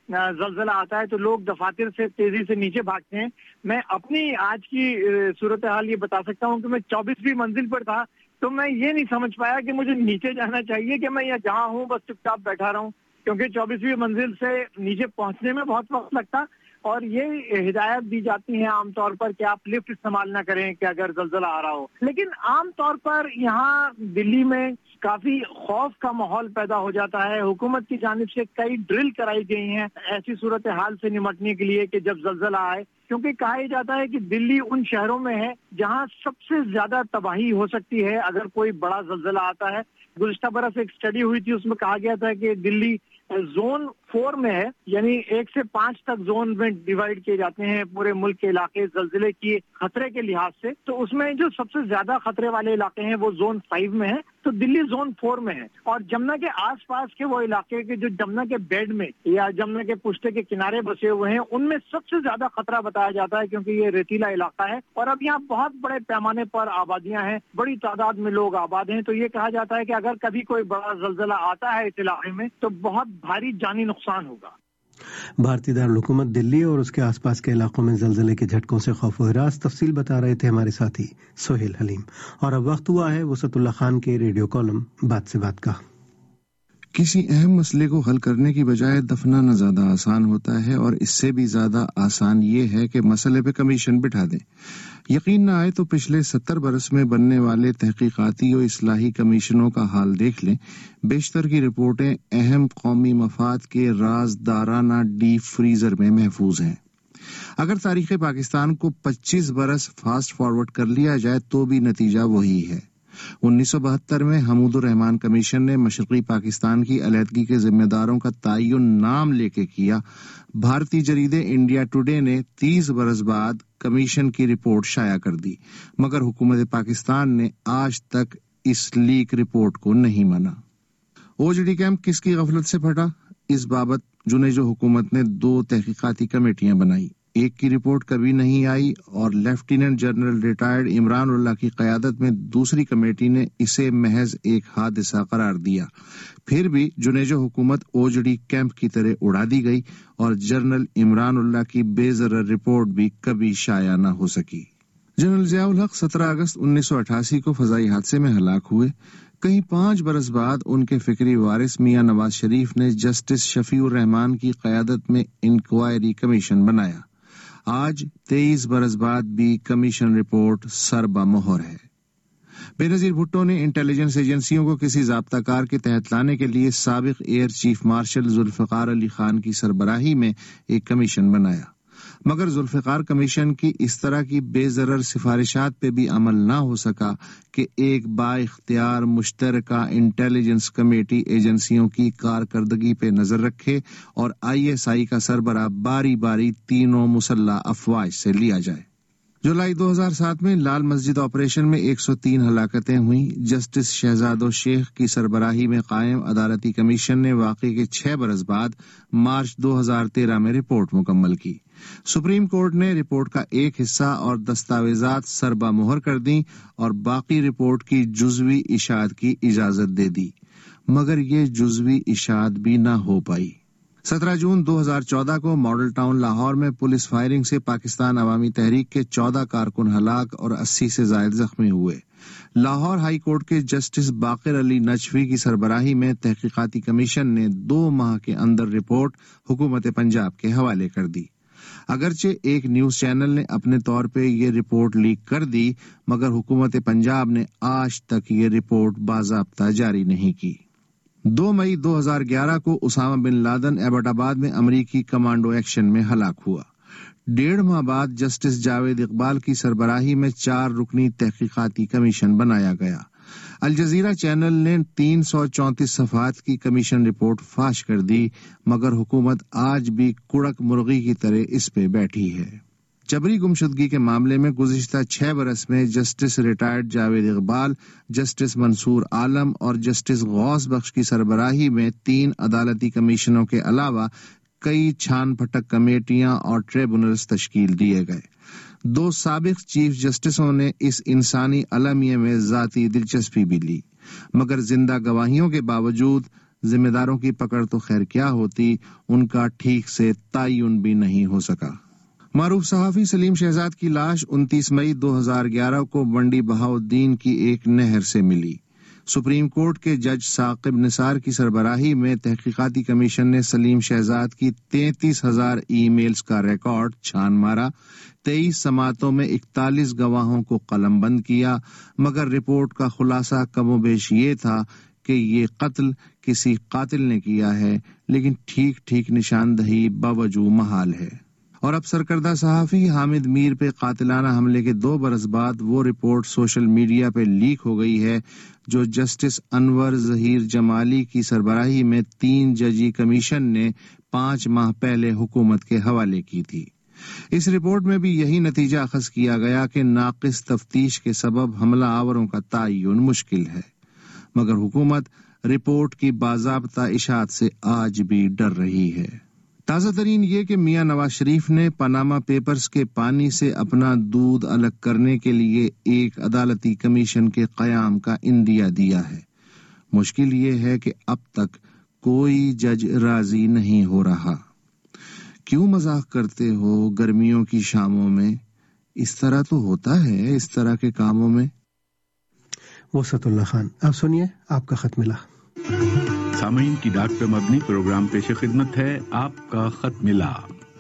जलजला आता है तो लोग दफातर से तेजी से नीचे भागते हैं। मैं अपनी आज की सूरत हाल ये बता सकता हूँ कि मैं चौबीसवीं मंजिल पर था, तो मैं ये नहीं समझ पाया कि मुझे नीचे जाना चाहिए कि मैं यहाँ जहाँ हूँ बस चुपचाप बैठा रहूँ, क्योंकि चौबीसवीं मंजिल से नीचे पहुंचने में बहुत वक्त लगता। اور یہ ہدایت دی جاتی ہے عام طور پر کہ آپ لفٹ استعمال نہ کریں کہ اگر زلزلہ آ رہا ہو. لیکن عام طور پر یہاں دلی میں کافی خوف کا ماحول پیدا ہو جاتا ہے. حکومت کی جانب سے کئی ڈرل کرائی گئی ہیں ایسی صورتحال سے نمٹنے کے لیے کہ جب زلزلہ آئے، کیونکہ کہا یہ جاتا ہے کہ دلی ان شہروں میں ہے جہاں سب سے زیادہ تباہی ہو سکتی ہے اگر کوئی بڑا زلزلہ آتا ہے. گزشتہ برس ایک اسٹڈی ہوئی تھی، اس میں کہا گیا تھا کہ دلی زون فور میں ہے، یعنی ایک سے پانچ تک زون میں ڈیوائیڈ کیے جاتے ہیں پورے ملک کے علاقے زلزلے کی خطرے کے لحاظ سے. تو اس میں جو سب سے زیادہ خطرے والے علاقے ہیں وہ زون فائیو میں ہیں، تو دلی زون فور میں ہے. اور جمنا کے آس پاس کے وہ علاقے کے جو جمنا کے بیڈ میں یا جمنا کے پشتے کے کنارے بسے ہوئے ہیں ان میں سب سے زیادہ خطرہ بتایا جاتا ہے، کیونکہ یہ ریتیلا علاقہ ہے اور اب یہاں بہت بڑے پیمانے پر آبادیاں ہیں، بڑی تعداد میں لوگ آباد ہیں. تو یہ کہا جاتا ہے کہ اگر کبھی کوئی بڑا زلزلہ آتا ہے اس علاقے میں تو بہت بھاری جانی نقصان ہوگا. بھارتی دارالحکومت دلی اور اس کے آس پاس کے علاقوں میں زلزلے کے جھٹکوں سے خوف و ہراس. تفصیل بتا رہے تھے ہمارے ساتھی سہیل حلیم. اور اب وقت ہوا ہے وسعت اللہ خان کے ریڈیو کالم بات سے بات کا. کسی اہم مسئلے کو حل کرنے کی بجائے دفنانا زیادہ آسان ہوتا ہے، اور اس سے بھی زیادہ آسان یہ ہے کہ مسئلے پہ کمیشن بٹھا دیں. یقین نہ آئے تو پچھلے ستر برس میں بننے والے تحقیقاتی و اصلاحی کمیشنوں کا حال دیکھ لیں. بیشتر کی رپورٹیں اہم قومی مفاد کے رازدارانہ ڈیپ فریزر میں محفوظ ہیں. اگر تاریخ پاکستان کو پچیس برس فاسٹ فارورڈ کر لیا جائے تو بھی نتیجہ وہی ہے. انیس سو بہتر میں حمود الرحمان کمیشن نے مشرقی پاکستان کی علیحدگی کے ذمہ داروں کا تعین نام لے کے کیا. بھارتی جریدے انڈیا ٹوڈے نے تیس برس بعد کمیشن کی رپورٹ شائع کر دی، مگر حکومت پاکستان نے آج تک اس لیک رپورٹ کو نہیں مانا. اوجڑی کیمپ کس کی غفلت سے پھٹا؟ اس بابت جنیجو حکومت نے دو تحقیقاتی کمیٹیاں بنائی. ایک کی رپورٹ کبھی نہیں آئی اور lieutenant general retired Imranullah کی قیادت میں دوسری کمیٹی نے اسے محض ایک حادثہ قرار دیا. پھر بھی جنیجو حکومت اوجڑی کیمپ کی طرح اڑا دی گئی اور جنرل عمران اللہ کی بے ضرر رپورٹ بھی کبھی شائع نہ ہو سکی. جنرل ضیاء الحق سترہ اگست انیس سو اٹھاسی کو فضائی حادثے میں ہلاک ہوئے. کہیں پانچ برس بعد ان کے فکری وارث میاں نواز شریف نے جسٹس شفیع الرحمان کی قیادت میں انکوائری کمیشن بنایا. آج تیئیس برس بعد بھی کمیشن رپورٹ سر بمہر ہے. بے نظیر بھٹو نے انٹیلیجنس ایجنسیوں کو کسی ضابطہ کار کے تحت لانے کے لیے سابق air chief marshal Zulfiqar Ali Khan کی سربراہی میں ایک کمیشن بنایا، مگر ذوالفقار کمیشن کی اس طرح کی بے ضرر سفارشات پہ بھی عمل نہ ہو سکا کہ ایک با اختیار مشترکہ انٹیلیجنس کمیٹی ایجنسیوں کی کارکردگی پہ نظر رکھے اور آئی ایس آئی کا سربراہ باری باری تینوں مسلح افواج سے لیا جائے. جولائی دو ہزار سات میں لال مسجد آپریشن میں ایک سو تین ہلاکتیں ہوئیں. جسٹس شہزاد شیخ کی سربراہی میں قائم عدالتی کمیشن نے واقعے کے چھ برس بعد مارچ دو ہزار تیرہ میں رپورٹ مکمل کی. سپریم کورٹ نے رپورٹ کا ایک حصہ اور دستاویزات سربا مہر کر دیں اور باقی رپورٹ کی جزوی اشاعت کی اجازت دے دی، مگر یہ جزوی اشاعت بھی نہ ہو پائی. سترہ جون دو ہزار چودہ کو ماڈل ٹاؤن لاہور میں پولیس فائرنگ سے پاکستان عوامی تحریک کے چودہ کارکن ہلاک اور اسی سے زائد زخمی ہوئے. لاہور ہائی کورٹ کے جسٹس باقر علی نجفی کی سربراہی میں تحقیقاتی کمیشن نے دو ماہ کے اندر رپورٹ حکومت پنجاب کے حوالے کر دی. اگرچہ ایک نیوز چینل نے اپنے طور پہ یہ رپورٹ لیک کر دی، مگر حکومت پنجاب نے آج تک یہ رپورٹ باضابطہ جاری نہیں کی. دو مئی دو ہزار گیارہ کو اسامہ بن لادن ایبٹ آباد میں امریکی کمانڈو ایکشن میں ہلاک ہوا. ڈیڑھ ماہ بعد جسٹس جاوید اقبال کی سربراہی میں چار رکنی تحقیقاتی کمیشن بنایا گیا. الجزیرہ چینل نے تین سو چونتیس صفحات کی کمیشن رپورٹ فاش کر دی، مگر حکومت آج بھی کڑک مرغی کی طرح اس پہ بیٹھی ہے. جبری گمشدگی کے معاملے میں گزشتہ چھ برس میں justice retired Javed Iqbal, justice Mansoor Alam اور جسٹس غوث بخش کی سربراہی میں تین عدالتی کمیشنوں کے علاوہ کئی چھان پھٹک کمیٹیاں اور ٹریبونلز تشکیل دیے گئے. دو سابق چیف جسٹسوں نے اس انسانی المیہ میں ذاتی دلچسپی بھی لی، مگر زندہ گواہیوں کے باوجود ذمہ داروں کی پکڑ تو خیر کیا ہوتی، ان کا ٹھیک سے تعین بھی نہیں ہو سکا. معروف صحافی سلیم شہزاد کی لاش انتیس مئی دو ہزار گیارہ کو منڈی بہاؤالدین کی ایک نہر سے ملی. سپریم کورٹ کے جج ثاقب نثار کی سربراہی میں تحقیقاتی کمیشن نے سلیم شہزاد کی تینتیس ہزار ای میلز کا ریکارڈ چھان مارا، تیئیس سماعتوں میں اکتالیس گواہوں کو قلم بند کیا، مگر رپورٹ کا خلاصہ کم و بیش یہ تھا کہ یہ قتل کسی قاتل نے کیا ہے، لیکن ٹھیک ٹھیک نشاندہی باوجود محال ہے۔ اور اب سرکردہ صحافی حامد میر پہ قاتلانہ حملے کے دو برس بعد وہ رپورٹ سوشل میڈیا پہ لیک ہو گئی ہے جو جسٹس انور ظہیر جمالی کی سربراہی میں تین ججی کمیشن نے پانچ ماہ پہلے حکومت کے حوالے کی تھی۔ اس رپورٹ میں بھی یہی نتیجہ اخذ کیا گیا کہ ناقص تفتیش کے سبب حملہ آوروں کا تعین مشکل ہے، مگر حکومت رپورٹ کی باضابطہ اشاعت سے آج بھی ڈر رہی ہے۔ تازہ ترین یہ کہ میاں نواز شریف نے پاناما پیپرز کے پانی سے اپنا دودھ الگ کرنے کے لیے ایک عدالتی کمیشن کے قیام کا اندیا دیا ہے۔ مشکل یہ ہے کہ اب تک کوئی جج راضی نہیں ہو رہا۔ کیوں مذاق کرتے ہو گرمیوں کی شاموں میں؟ اس طرح تو ہوتا ہے اس طرح کے کاموں میں۔ وسعت اللہ خان، اب سنیے آپ کا خط ملا۔ سامعین کی ڈاک پہ مبنی پروگرام پیش خدمت ہے آپ کا خط ملا۔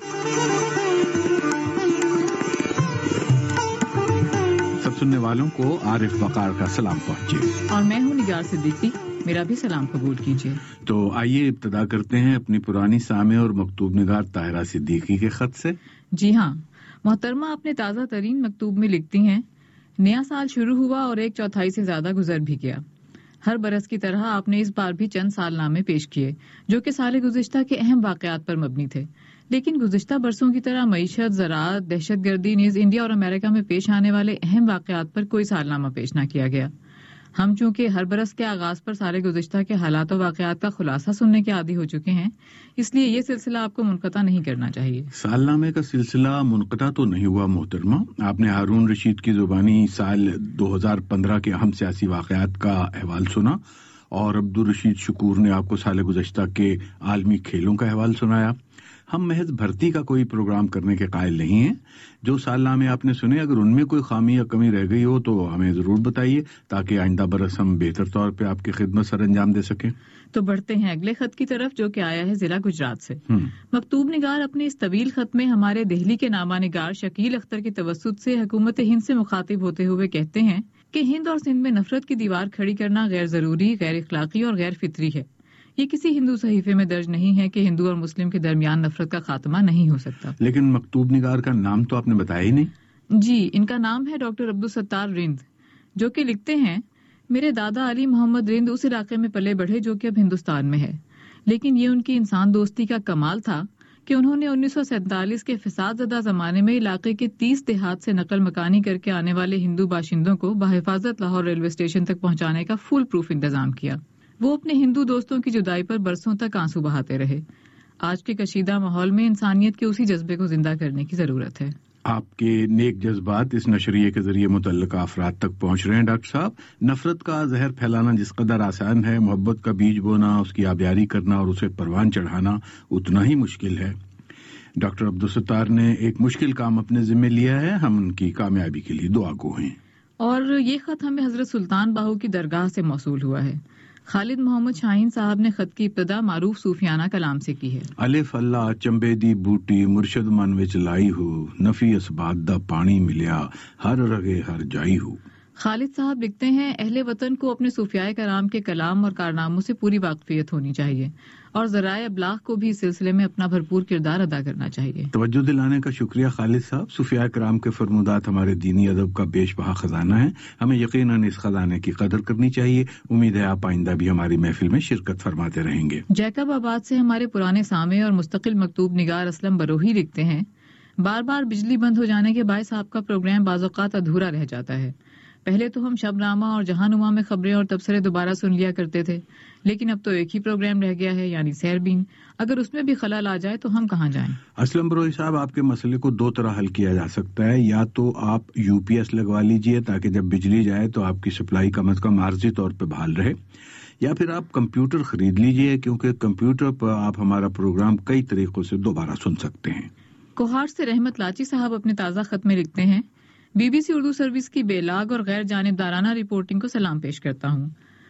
سب سننے والوں کو عارف وقار کا سلام پہنچے، اور میں ہوں نگار صدیقی، میرا بھی سلام قبول کیجیے۔ تو آئیے ابتدا کرتے ہیں اپنی پرانی سامع اور مکتوب نگار طاہرہ صدیقی کے خط سے۔ جی ہاں محترمہ، اپنے تازہ ترین مکتوب میں لکھتی ہیں، نیا سال شروع ہوا اور ایک چوتھائی سے زیادہ گزر بھی گیا۔ ہر برس کی طرح آپ نے اس بار بھی چند سال نامے پیش کیے جو کہ سال گزشتہ کے اہم واقعات پر مبنی تھے، لیکن گزشتہ برسوں کی طرح معیشت، زراعت، دہشت گردی نیز انڈیا اور امریکہ میں پیش آنے والے اہم واقعات پر کوئی سال نامہ پیش نہ کیا گیا۔ ہم چونکہ ہر برس کے آغاز پر سال گزشتہ کے حالات و واقعات کا خلاصہ سننے کے عادی ہو چکے ہیں، اس لیے یہ سلسلہ آپ کو منقطع نہیں کرنا چاہیے۔ سال نامے کا سلسلہ منقطع تو نہیں ہوا محترمہ، آپ نے ہارون رشید کی زبانی سال دو ہزار پندرہ کے اہم سیاسی واقعات کا احوال سنا، اور عبدالرشید شکور نے آپ کو سال گزشتہ کے عالمی کھیلوں کا احوال سنایا۔ ہم محض بھرتی کا کوئی پروگرام کرنے کے قائل نہیں ہیں۔ جو سال نامے آپ نے سنے، اگر ان میں کوئی خامی یا کمی رہ گئی ہو تو ہمیں ضرور بتائیے تاکہ آئندہ برس ہم بہتر طور پہ آپ کی خدمت سر انجام دے سکیں۔ تو بڑھتے ہیں اگلے خط کی طرف جو کہ آیا ہے ضلع گجرات سے۔ مکتوب نگار اپنے اس طویل خط میں ہمارے دہلی کے نامہ نگار شکیل اختر کے توسط سے حکومت ہند سے مخاطب ہوتے ہوئے کہتے ہیں کہ ہند اور سندھ میں نفرت کی دیوار کھڑی کرنا غیر ضروری، غیر اخلاقی اور غیر فطری ہے۔ یہ کسی ہندو صحیفے میں درج نہیں ہے کہ ہندو اور مسلم کے درمیان نفرت کا خاتمہ نہیں ہو سکتا۔ لیکن مکتوب نگار کا نام تو آپ نے بتایا ہی نہیں۔ جی، ان کا نام ہے ڈاکٹر عبدالستار رند، جو کہ لکھتے ہیں، میرے دادا علی محمد رند اس علاقے میں پلے بڑھے جو کہ اب ہندوستان میں ہے، لیکن یہ ان کی انسان دوستی کا کمال تھا کہ انہوں نے انیس سو سینتالیس کے فساد زدہ زمانے میں علاقے کے تیس دیہات سے نقل مکانی کر کے آنے والے ہندو باشندوں کو بحفاظت لاہور ریلوے اسٹیشن تک پہنچانے کا فل پروف انتظام کیا۔ وہ اپنے ہندو دوستوں کی جدائی پر برسوں تک آنسو بہاتے رہے۔ آج کے کشیدہ ماحول میں انسانیت کے اسی جذبے کو زندہ کرنے کی ضرورت ہے۔ آپ کے نیک جذبات اس نشریے کے ذریعے متعلقہ افراد تک پہنچ رہے ہیں ڈاکٹر صاحب۔ نفرت کا زہر پھیلانا جس قدر آسان ہے، محبت کا بیج بونا، اس کی آبیاری کرنا اور اسے پروان چڑھانا اتنا ہی مشکل ہے۔ ڈاکٹر عبدالستار نے ایک مشکل کام اپنے ذمہ لیا ہے، ہم ان کی کامیابی کے لیے دعا گو ہیں۔ اور یہ خط ہمیں حضرت سلطان باہو کی درگاہ سے موصول ہوا ہے۔ خالد محمد شاہین صاحب نے خط کی ابتدا معروف صوفیانہ کلام سے کی ہے۔ الف اللہ چمبے دی بوٹی مرشد من وچ لائی ہو، نفی اسبات دا پانی ملیا، ہر رگے ہر جائی ہو۔ خالد صاحب لکھتے ہیں، اہل وطن کو اپنے صوفیائے کرام کے کلام اور کارناموں سے پوری واقفیت ہونی چاہیے اور ذرائع ابلاغ کو بھی اس سلسلے میں اپنا بھرپور کردار ادا کرنا چاہیے۔ توجہ دلانے کا شکریہ خالد صاحب۔ صوفیاء کرام کے فرمودات ہمارے دینی ادب کا بیش بہا خزانہ ہے، ہمیں یقیناً اس خزانے کی قدر کرنی چاہیے۔ امید ہے آپ آئندہ بھی ہماری محفل میں شرکت فرماتے رہیں گے۔ جیکب آباد سے ہمارے پرانے سامع اور مستقل مکتوب نگار اسلم بروہی لکھتے ہیں، بار بار بجلی بند ہو جانے کے باعث آپ کا پروگرام بعض اوقات ادھورا رہ جاتا ہے۔ پہلے تو ہم شب نامہ اور جہاں نما میں خبریں اور تبصرے دوبارہ سن لیا کرتے تھے، لیکن اب تو ایک ہی پروگرام رہ گیا ہے، یعنی سیر بین۔ اگر اس میں بھی خلل آ جائے تو ہم کہاں جائیں؟ اسلم بروئی صاحب، آپ کے مسئلے کو دو طرح حل کیا جا سکتا ہے، یا تو آپ یو پی ایس لگوا لیجئے تاکہ جب بجلی جائے تو آپ کی سپلائی کم از کم عارضی طور پہ بحال رہے، یا پھر آپ کمپیوٹر خرید لیجئے، کیونکہ کمپیوٹر پر آپ ہمارا پروگرام کئی طریقوں سے دوبارہ سن سکتے ہیں۔ کوہاٹ سے رحمت لاچی صاحب اپنے تازہ خط میں لکھتے ہیں، B B C Urdu service کی بے لاگ اور غیر جانبدارانہ رپورٹنگ کو سلام پیش کرتا ہوں۔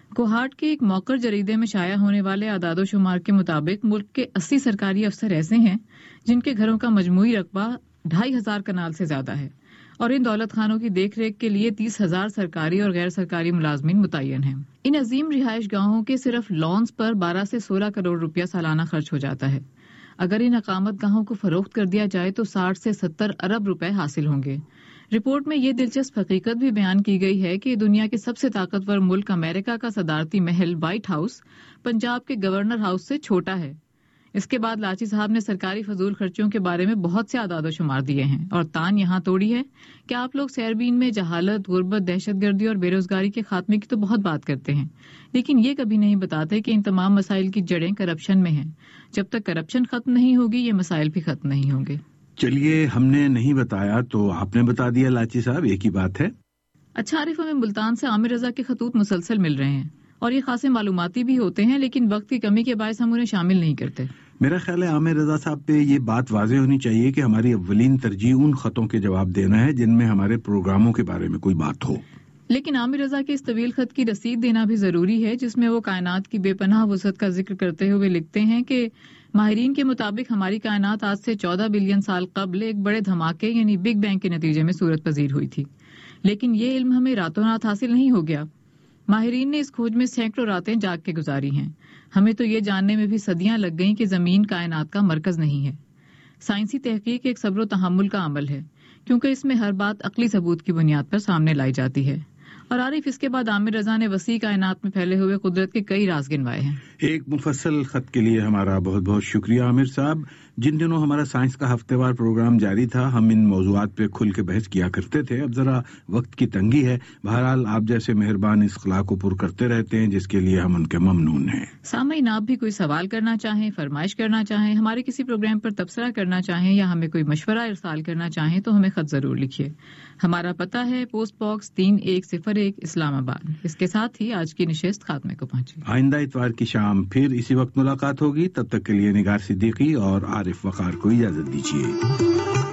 کوہاٹ کے ایک موقر جریدے میں شائع ہونے والے اعداد و شمار کے مطابق ملک کے اسی سرکاری افسر ایسے ہیں جن کے گھروں کا مجموعی رقبہ ڈھائی ہزار کنال سے زیادہ ہے، اور ان دولت خانوں کی دیکھ ریکھ کے لیے تیس ہزار سرکاری اور غیر سرکاری ملازمین متعین ہیں۔ ان عظیم رہائش گاہوں کے صرف لانس پر بارہ سے سولہ کروڑ روپیہ سالانہ خرچ ہو جاتا ہے۔ اگر ان اقامت گاہوں کو فروخت کر دیا جائے تو ساٹھ سے ستر ارب روپے حاصل ہوں گے۔ رپورٹ میں یہ دلچسپ حقیقت بھی بیان کی گئی ہے کہ دنیا کے سب سے طاقتور ملک امریکہ کا صدارتی محل وائٹ ہاؤس پنجاب کے گورنر ہاؤس سے چھوٹا ہے۔ اس کے بعد لاچی صاحب نے سرکاری فضول خرچوں کے بارے میں بہت سے اعداد و شمار دیے ہیں، اور تان یہاں توڑی ہے کہ آپ لوگ سیربین میں جہالت، غربت، دہشت گردی اور بے روزگاری کے خاتمے کی تو بہت بات کرتے ہیں، لیکن یہ کبھی نہیں بتاتے کہ ان تمام مسائل کی جڑیں کرپشن میں ہیں۔ جب تک کرپشن ختم نہیں ہوگی یہ مسائل بھی ختم نہیں ہوں گے۔ چلیے، ہم نے نہیں بتایا تو آپ نے بتا دیا لاچی صاحب، ایک ہی بات ہے۔ اچھا عارف، ہمیں ملتان سے عامر رضا کے خطوط مسلسل مل رہے ہیں اور یہ خاصے معلوماتی بھی ہوتے ہیں، لیکن وقت کی کمی کے باعث ہم انہیں شامل نہیں کرتے۔ میرا خیال ہے عامر رضا صاحب پہ یہ بات واضح ہونی چاہیے کہ ہماری اولین ترجیح ان خطوں کے جواب دینا ہے جن میں ہمارے پروگراموں کے بارے میں کوئی بات ہو۔ لیکن عامر رضا کے اس طویل خط کی رسید دینا بھی ضروری ہے جس میں وہ کائنات کی بے پناہ وسعت کا ذکر کرتے ہوئے لکھتے ہیں کہ ماہرین کے مطابق ہماری کائنات آج سے چودہ بلین سال قبل ایک بڑے دھماکے یعنی بگ بینگ کے نتیجے میں صورت پذیر ہوئی تھی، لیکن یہ علم ہمیں راتوں رات حاصل نہیں ہو گیا۔ ماہرین نے اس کھوج میں سینکڑوں راتیں جاگ کے گزاری ہیں۔ ہمیں تو یہ جاننے میں بھی صدیاں لگ گئیں کہ زمین کائنات کا مرکز نہیں ہے۔ سائنسی تحقیق ایک صبر و تحمل کا عمل ہے، کیونکہ اس میں ہر بات عقلی ثبوت کی بنیاد پر سامنے لائی جاتی ہے۔ اور عارف، اس کے بعد عامر رضا نے وسیع کائنات میں پھیلے ہوئے قدرت کے کئی راز گنوائے ہیں۔ ایک مفصل خط کے لیے ہمارا بہت بہت شکریہ عامر صاحب۔ جن دنوں ہمارا سائنس کا ہفتے وار پروگرام جاری تھا ہم ان موضوعات پہ کھل کے بحث کیا کرتے تھے، اب ذرا وقت کی تنگی ہے۔ بہرحال آپ جیسے مہربان اس خلا کو پر کرتے رہتے ہیں جس کے لیے ہم ان کے ممنون ہیں۔ سامعین، آپ بھی کوئی سوال کرنا چاہیں، فرمائش کرنا چاہیں، ہمارے کسی پروگرام پر تبصرہ کرنا چاہیں یا ہمیں کوئی مشورہ ارسال کرنا چاہیں تو ہمیں خط ضرور لکھیے۔ ہمارا پتہ ہے پوسٹ باکس تین ایک صفر ایک اسلام آباد۔ اس کے ساتھ ہی آج کی نشست خاتمے کو پہنچی۔ آئندہ اتوار کی شام پھر اسی وقت ملاقات ہوگی، تب تک کے لیے نگار صدیقی اور عارف وقار کو اجازت دیجیے۔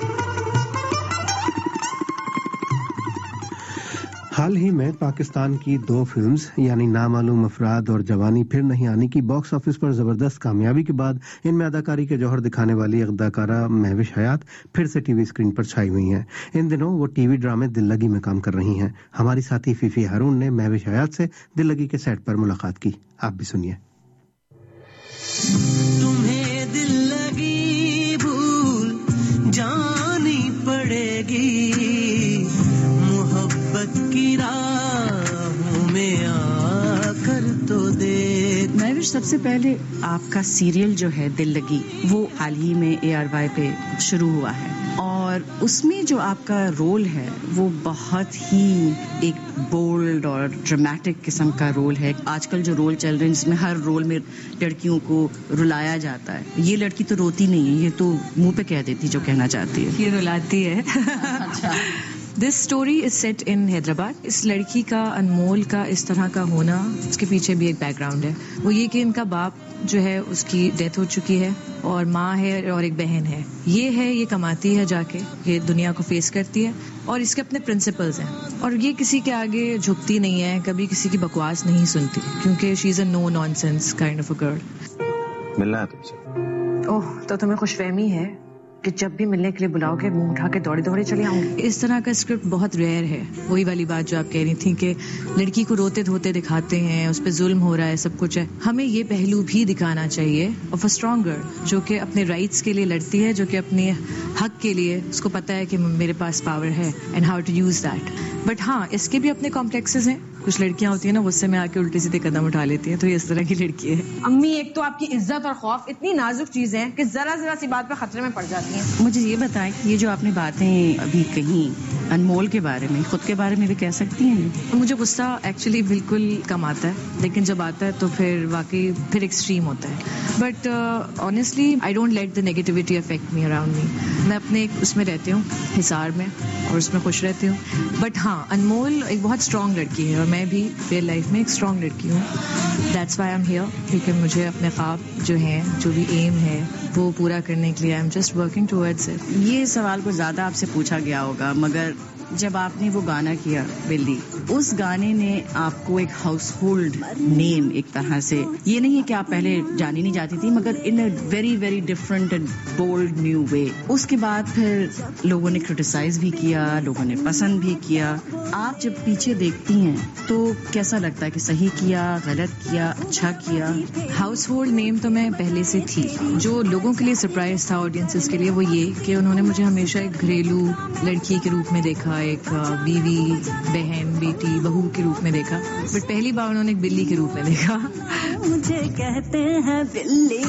حال ہی میں پاکستان کی دو فلمز یعنی نامعلوم افراد اور جوانی پھر نہیں آنی کی باکس آفس پر زبردست کامیابی کے بعد ان میں اداکاری کے جوہر دکھانے والی اداکارہ مہوش حیات پھر سے ٹی وی اسکرین پر چھائی ہوئی ہیں۔ ان دنوں وہ ٹی وی ڈرامے دل لگی میں کام کر رہی ہیں۔ ہماری ساتھی فیفی ہارون نے مہوش حیات سے دل لگی کے سیٹ پر ملاقات کی، آپ بھی سنیے۔ تمہیں دل لگی بھول جانی پڑے گی، محبت کی راہوں میں آ کر تو دیکھ۔ مہوش، سب سے پہلے آپ کا سیریل جو ہے دل لگی وہ حال ہی میں اے آر وائی پہ شروع ہوا ہے، اور اس میں جو آپ کا رول ہے وہ بہت ہی ایک بولڈ اور ڈرامیٹک قسم کا رول ہے۔ آج کل جو رول چل رہے ہیں جس میں ہر رول میں لڑکیوں کو رلایا جاتا ہے، یہ لڑکی تو روتی نہیں ہے، یہ تو منہ پہ کہہ دیتی جو کہنا چاہتی ہے، یہ رلاتی ہے۔ This story is set in Hyderabad. اس لڑکی کا، انمول کا اس طرح کا ہونا، اس کے پیچھے بھی ایک بیک گراؤنڈ ہے۔ وہ یہ کہ ان کا باپ جو ہے اس کی ڈیتھ ہو چکی ہے اور ماں ہے اور ایک بہن ہے۔ یہ ہے، یہ کماتی ہے جا کے، یہ دنیا کو فیس کرتی ہے اور اس کے اپنے پرنسپلز ہیں، اور یہ کسی کے آگے جھکتی نہیں ہے، کبھی کسی کی بکواس نہیں سنتی، کیونکہ she is a no nonsense kind of a girl. ملنا ہے تم سے؟ اوہ، تو تمہیں خوش فہمی ہے کہ جب بھی ملنے کے لیے بلاؤ گے منہ اٹھا کے دوڑے دوڑے چلے آؤں گی۔ اس طرح کا اسکرپٹ بہت ریئر ہے۔ وہی والی بات جو آپ کہہ رہی تھیں کہ لڑکی کو روتے دھوتے دکھاتے ہیں، اس پہ ظلم ہو رہا ہے، سب کچھ ہے۔ ہمیں یہ پہلو بھی دکھانا چاہیے آف اے اسٹرانگ گرل جو کہ اپنے رائٹس کے لیے لڑتی ہے، جو کہ اپنے حق کے لیے اس کو پتہ ہے کہ میرے پاس پاور ہے and how to use that. But ہاں، اس کے بھی اپنے کمپلیکسز ہیں۔ کچھ لڑکیاں ہوتی ہیں نا غصے میں آ کے الٹے سیدھے قدم اٹھا لیتی ہیں، تو یہ اس طرح کی لڑکی ہے۔ امی، ایک تو آپ کی عزت اور خوف اتنی نازک چیزیں ہیں کہ ذرا ذرا سی بات پہ خطرے میں پڑ جاتی ہیں۔ مجھے یہ بتائیں کہ یہ جو آپ نے باتیں ابھی کہیں انمول کے بارے میں، خود کے بارے میں بھی کہہ سکتی ہیں؟ مجھے غصہ ایکچولی بالکل کم آتا ہے، لیکن جب آتا ہے تو پھر واقعی پھر ایکسٹریم ہوتا ہے۔ But honestly I don't let the negativity affect me around me. میں اپنے ایک اس میں رہتی ہوں، حصار میں، اور اس میں خوش رہتی ہوں۔ بٹ ہاں، انمول ایک بہت اسٹرانگ لڑکی ہے اور میں بھی ریئل لائف میں ایک اسٹرانگ لڑکی ہوں۔ That's why I am here, کیونکہ مجھے اپنے خواب جو ہیں، جو بھی ایم ہے وہ پورا کرنے کے لیے I am just working towards it. یہ سوال کو زیادہ آپ سے پوچھا گیا ہوگا، مگر جب آپ نے وہ گانا کیا بلی، اس گانے نے آپ کو ایک ہاؤس ہولڈ نیم ایک طرح سے، یہ نہیں ہے کہ آپ پہلے جانی نہیں جاتی تھی، مگر in a very very different and bold new way. اس کے بعد پھر لوگوں نے کرٹیسائز بھی کیا، لوگوں نے پسند بھی کیا. آپ جب پیچھے دیکھتی ہیں تو کیسا لگتا ہے کہ صحیح کیا، غلط کیا، اچھا کیا؟ ہاؤس ہولڈ نیم تو میں پہلے سے تھی. جو لوگوں کے لیے سرپرائز تھا آڈینسز کے لیے وہ یہ کہ انہوں نے مجھے ہمیشہ ایک گھریلو لڑکی کے روپ میں دیکھا، ایک بیوی، بہن، بیٹی، بہو کے روپ میں دیکھا. بٹ پہلی بار انہوں نے ایک بلی کے روپ میں دیکھا. مجھے کہتے ہیں بلی،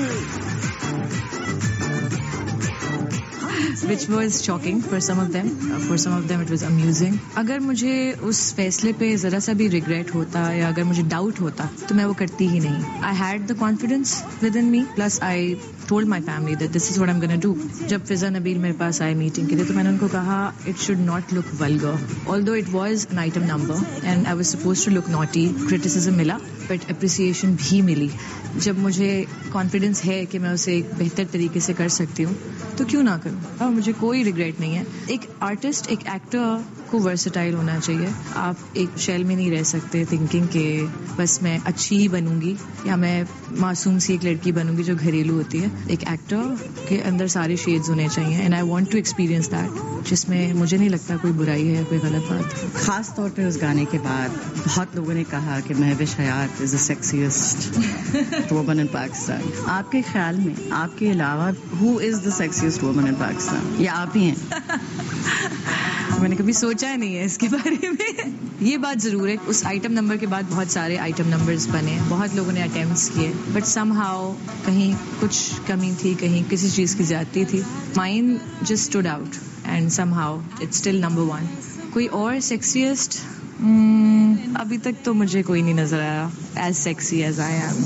which was shocking for some of them. Uh, for some of them it was amusing. اگر مجھے اس فیصلے پہ ذرا سا بھی ریگریٹ ہوتا یا اگر مجھے ڈاؤٹ ہوتا تو میں وہ کرتی ہی نہیں. I had the confidence within me, plus I told my family that this is what I'm going to do. جب فضا نبیل میرے پاس آئے میٹنگ کے لیے تو میں نے ان کو کہا it should not look vulgar. Although it was an item number and I was supposed to look naughty, criticism ملا بٹ اپریسیشن بھی ملی. جب مجھے کانفیڈنس ہے کہ میں اسے ایک بہتر طریقے سے کر سکتی ہوں تو کیوں نہ کروں. اور مجھے کوئی ریگریٹ نہیں ہے. ایک آرٹسٹ، ایک ایکٹر کو ورسٹائل ہونا چاہیے. آپ ایک شیل میں نہیں رہ سکتے تھنکنگ کہ بس میں اچھی ہی بنوں گی یا میں معصوم سی ایک لڑکی بنوں گی جو گھریلو ہوتی ہے. ایک ایکٹر کے اندر سارے شیڈز ہونے چاہیے and I want to experience that, جس میں مجھے نہیں لگتا کوئی برائی ہے، کوئی غلط بات. خاص طور پہ اس گانے کے بعد بہت لوگوں نے کہا کہ مہوش حیات از اے سیکسیسٹ وومن ان پاکستان. آپ کے خیال میں آپ کے علاوہ ہو از دا سیکسیسٹ وومن ان پاکستان؟ یا آپ ہی ہیں؟ میں نے کبھی سوچا ہی نہیں ہے اس کے بارے میں. یہ بات ضرور ہے اس آئٹم نمبر کے بعد بہت سارے آئٹم نمبرز بنے، بہت لوگوں نے اٹیمپٹس کیے، بٹ سم ہاؤ کہیں کچھ کمی تھی، کہیں کسی چیز کی زیادتی تھی. Mine just stood out and somehow it's still number one. کوئی اور سیکسیسٹ ابھی تک تو مجھے کوئی نہیں نظر آیا as sexy as I am.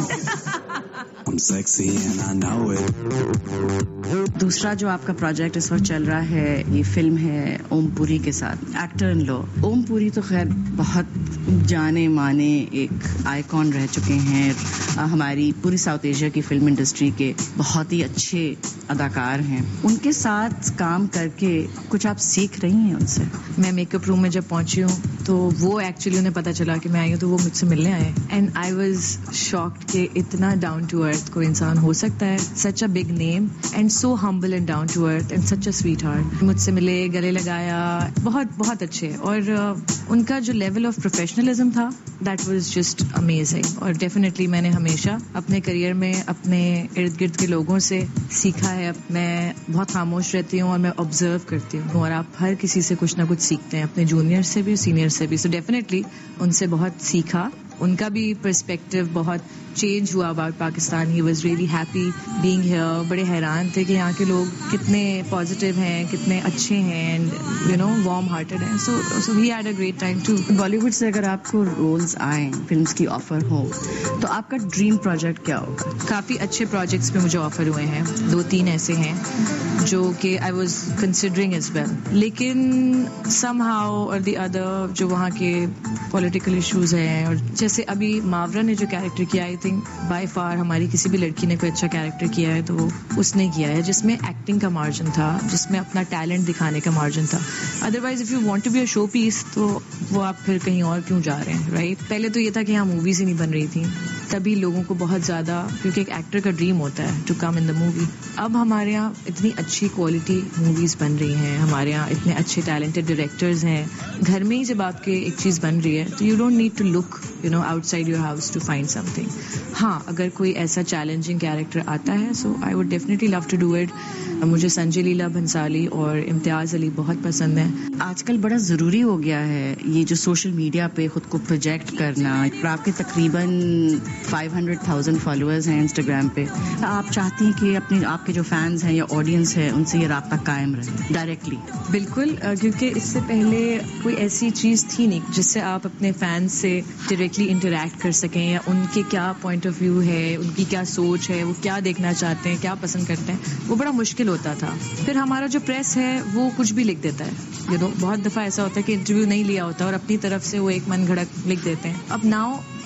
دوسرا جو آپ کا پروجیکٹ اس وقت چل رہا ہے یہ فلم ہے اوم پوری کے ساتھ، ایکٹر ان لو. اوم پوری تو خیر بہت جانے مانے ایک آئیکن رہ چکے ہیں، ہماری پوری ساؤتھ ایشیا کی فلم انڈسٹری کے بہت ہی اچھے اداکار ہیں. ان کے ساتھ کام کر کے کچھ آپ سیکھ رہی ہیں ان سے؟ میں میک اپ روم میں جب پہنچی ہوں تو وہ ایکچولی انہیں پتا چلا کہ میں آئی ہوں تو وہ مجھ سے ملنے آئے اینڈ آئی واز شاکڈ کہ اتنا ڈاؤن ٹو ارتھ کوئی انسان ہو سکتا ہے. Such a big name and so humble and down to earth and such a sweetheart. مجھ سے ملے، گلے لگایا، بہت بہت اچھے. اور ان کا جو لیول آف پروفیشنلزم تھا دیٹ واز جسٹ امیزنگ. اور ڈیفینیٹلی میں نے ہمیشہ اپنے کریئر میں اپنے ارد گرد کے لوگوں سے سیکھا ہے. میں بہت خاموش رہتی ہوں اور میں آبزرو کرتی ہوں اور آپ ہر کسی سے کچھ نہ کچھ سیکھتے ہیں، اپنے جونیئر سے بھی، سینئر سے بھی. سو ڈیفینیٹلی ان سے بہت سیکھا. ان کا بھی پرسپیکٹو بہت چینج ہوا about Pakistan. He was really happy being here. بڑے حیران تھے کہ یہاں کے لوگ کتنے پازیٹیو ہیں، کتنے اچھے ہیں and you know warm hearted ہیں. So so he had a great time too. Bollywood سے اگر آپ کو رولز آئیں، فلمس کی آفر ہو، تو آپ کا ڈریم پروجیکٹ کیا ہوگا؟ کافی اچھے پروجیکٹس پہ مجھے آفر ہوئے ہیں، دو تین ایسے ہیں جو کہ I was considering as well, لیکن سم ہاؤ اور دی ادر جو وہاں کے پولیٹیکل ایشوز ہیں، اور جیسے ابھی ماورا نے جو کیریکٹر کیا آئی تھنک بائی فار ہماری کسی بھی لڑکی نے کوئی اچھا کیریکٹر کیا ہے تو وہ اس نے کیا ہے جس میں ایکٹنگ کا مارجن تھا، جس میں اپنا ٹیلنٹ دکھانے کا مارجن تھا. Otherwise if you want to be a showpiece تو وہ آپ پھر کہیں اور کیوں جا رہے ہیں، رائٹ؟ پہلے تو یہ تھا کہ یہاں موویز ہی نہیں بن رہی تھیں، تبھی لوگوں کو بہت زیادہ، کیونکہ ایک ایکٹر کا ڈریم ہوتا ہے to come in the movie. اب ہمارے یہاں اتنی اچھی کوالٹی موویز بن رہی ہیں، ہمارے یہاں اتنے اچھے ٹیلنٹڈ ڈائریکٹرز ہیں. گھر میں ہی جب آپ کے ایک چیز بن رہی ہے تو you don't need to look you know outside your house to find something. ہاں اگر کوئی ایسا چیلنجنگ کیریکٹر آتا ہے so I would definitely love to do it. مجھے سنجے لیلا بھنسالی اور امتیاز علی بہت پسند ہیں. آج کل بڑا ضروری ہو گیا ہے یہ جو سوشل میڈیا پہ خود کو پروجیکٹ کرنا. آپ کے تقریباً فائیو ہنڈریڈ تھاؤزینڈ فالوورز ہیں انسٹاگرام پہ. آپ چاہتی ہیں کہ اپنے آپ کے جو فینس ہیں یا آڈینس ہے ان سے یہ رابطہ قائم رہے ڈائریکٹلی؟ بالکل، کیونکہ اس سے پہلے کوئی ایسی چیز تھی نہیں جس سے آپ اپنے فینس سے ڈائریکٹلی انٹریکٹ کر سکیں، یا ان کے کیا پوائنٹ آف ویو ہے، ان کی کیا سوچ ہے، وہ کیا دیکھنا چاہتے ہیں، کیا پسند کرتے ہیں. وہ بڑا مشکل ہوتا تھا. پھر ہمارا جو پریس ہے وہ کچھ بھی لکھ دیتا ہے، یو نو بہت دفعہ ایسا ہوتا ہے کہ انٹرویو نہیں لیا ہوتا اور اپنی طرف سے وہ ایک من گھڑک لکھ دیتے ہیں. اب ناؤ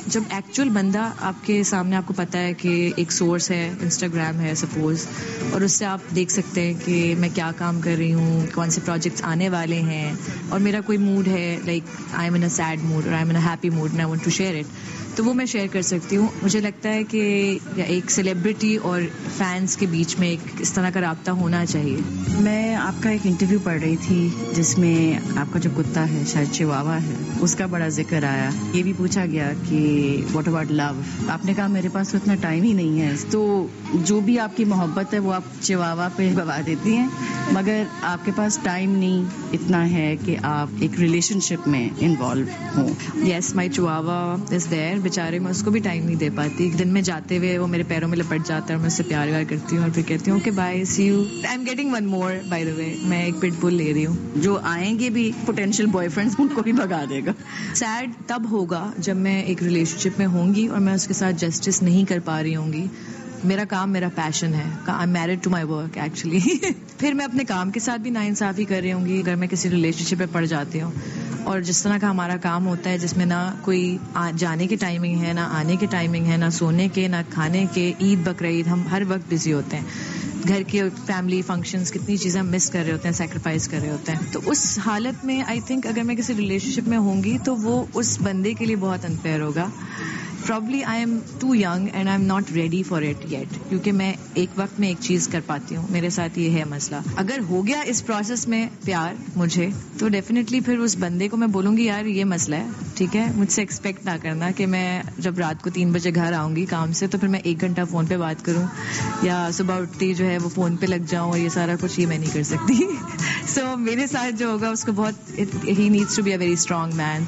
جب ایکچوئل بندہ آپ کے سامنے آپ کو پتا ہے کہ ایک سورس ہے انسٹاگرام ہے سپوز, اور اس سے آپ دیکھ سکتے ہیں کہ میں کیا کام کر رہی ہوں, کون سے پروجیکٹس آنے والے ہیں, اور میرا کوئی موڈ ہے like I am in a sad mood اور I am in a happy mood and I want to share it, تو وہ میں شیئر کر سکتی ہوں. مجھے لگتا ہے کہ ایک سیلیبریٹی اور فینس کے بیچ میں ایک اس طرح کا رابطہ ہونا چاہیے. میں آپ کا ایک انٹرویو پڑھ رہی تھی جس میں آپ کا جو کتا ہے شاید چواوا ہے اس کا بڑا ذکر آیا. یہ بھی پوچھا گیا کہ واٹ اباؤٹ لو, آپ نے کہا میرے پاس اتنا ٹائم ہی نہیں ہے, تو جو بھی آپ کی محبت ہے وہ آپ چواوا پہ گوا دیتی ہیں, مگر آپ کے پاس ٹائم نہیں اتنا ہے کہ آپ ایک ریلیشن شپ میں انوالو ہوں. یس مائی چواوا از دیر, بیچارے میں اس کو بھی ٹائم نہیں دے پاتی. دن میں جاتے ہوئے وہ میرے پیروں میں لپٹ جاتا ہے اور میں اس سے پیار ویار کرتی ہوں اور پھر کہتی ہوں کہ bye see you, I am getting one more by the way. میں ایک پٹ بل لے رہی ہوں. جو آئیں گے بھی پوٹینشیل بوائے فرینڈس ان کو بھی بھگا دے گا. سیڈ تب ہوگا جب میں ایک ریلیشن شپ میں ہوں گی اور میں اس کے ساتھ جسٹس نہیں کر پا رہی ہوں گی. میرا کام میرا پیشن ہے, I am married to my work actually. پھر میں اپنے کام کے ساتھ بھی ناانصافی کر رہی ہوں گی اگر میں کسی ریلیشن شپ میں پڑ جاتی ہوں. اور جس طرح کا ہمارا کام ہوتا ہے جس میں نہ کوئی جانے کی ٹائمنگ ہے, نہ آنے کی ٹائمنگ ہے, نہ سونے کے, نہ کھانے کے, عید بقرعید ہم ہر وقت بزی ہوتے ہیں. گھر کے فیملی فنکشنز کتنی چیزیں ہم مس کر رہے ہوتے ہیں, سیکریفائز کر رہے ہوتے ہیں. تو اس حالت میں آئی تھنک اگر میں کسی ریلیشن شپ میں ہوں گی تو وہ اس بندے کے لیے بہت انفیئر ہوگا. Probably I am too young and I am not ready for it yet, کیونکہ میں ایک وقت میں ایک چیز کر پاتی ہوں. میرے ساتھ یہ ہے مسئلہ. اگر ہو گیا اس پروسیس میں پیار مجھے, تو ڈیفینیٹلی پھر اس بندے کو میں بولوں گی یار یہ مسئلہ ہے, ٹھیک ہے, مجھ سے ایکسپیکٹ نہ کرنا کہ میں جب رات کو تین بجے گھر آؤں گی کام سے تو پھر میں ایک گھنٹہ فون پہ بات کروں, یا صبح اٹھتی جو ہے وہ فون پہ لگ جاؤں, اور یہ سارا کچھ یہ میں نہیں کر سکتی. سو میرے ساتھ جو ہوگا اس کو بہت, he needs to be a very strong man.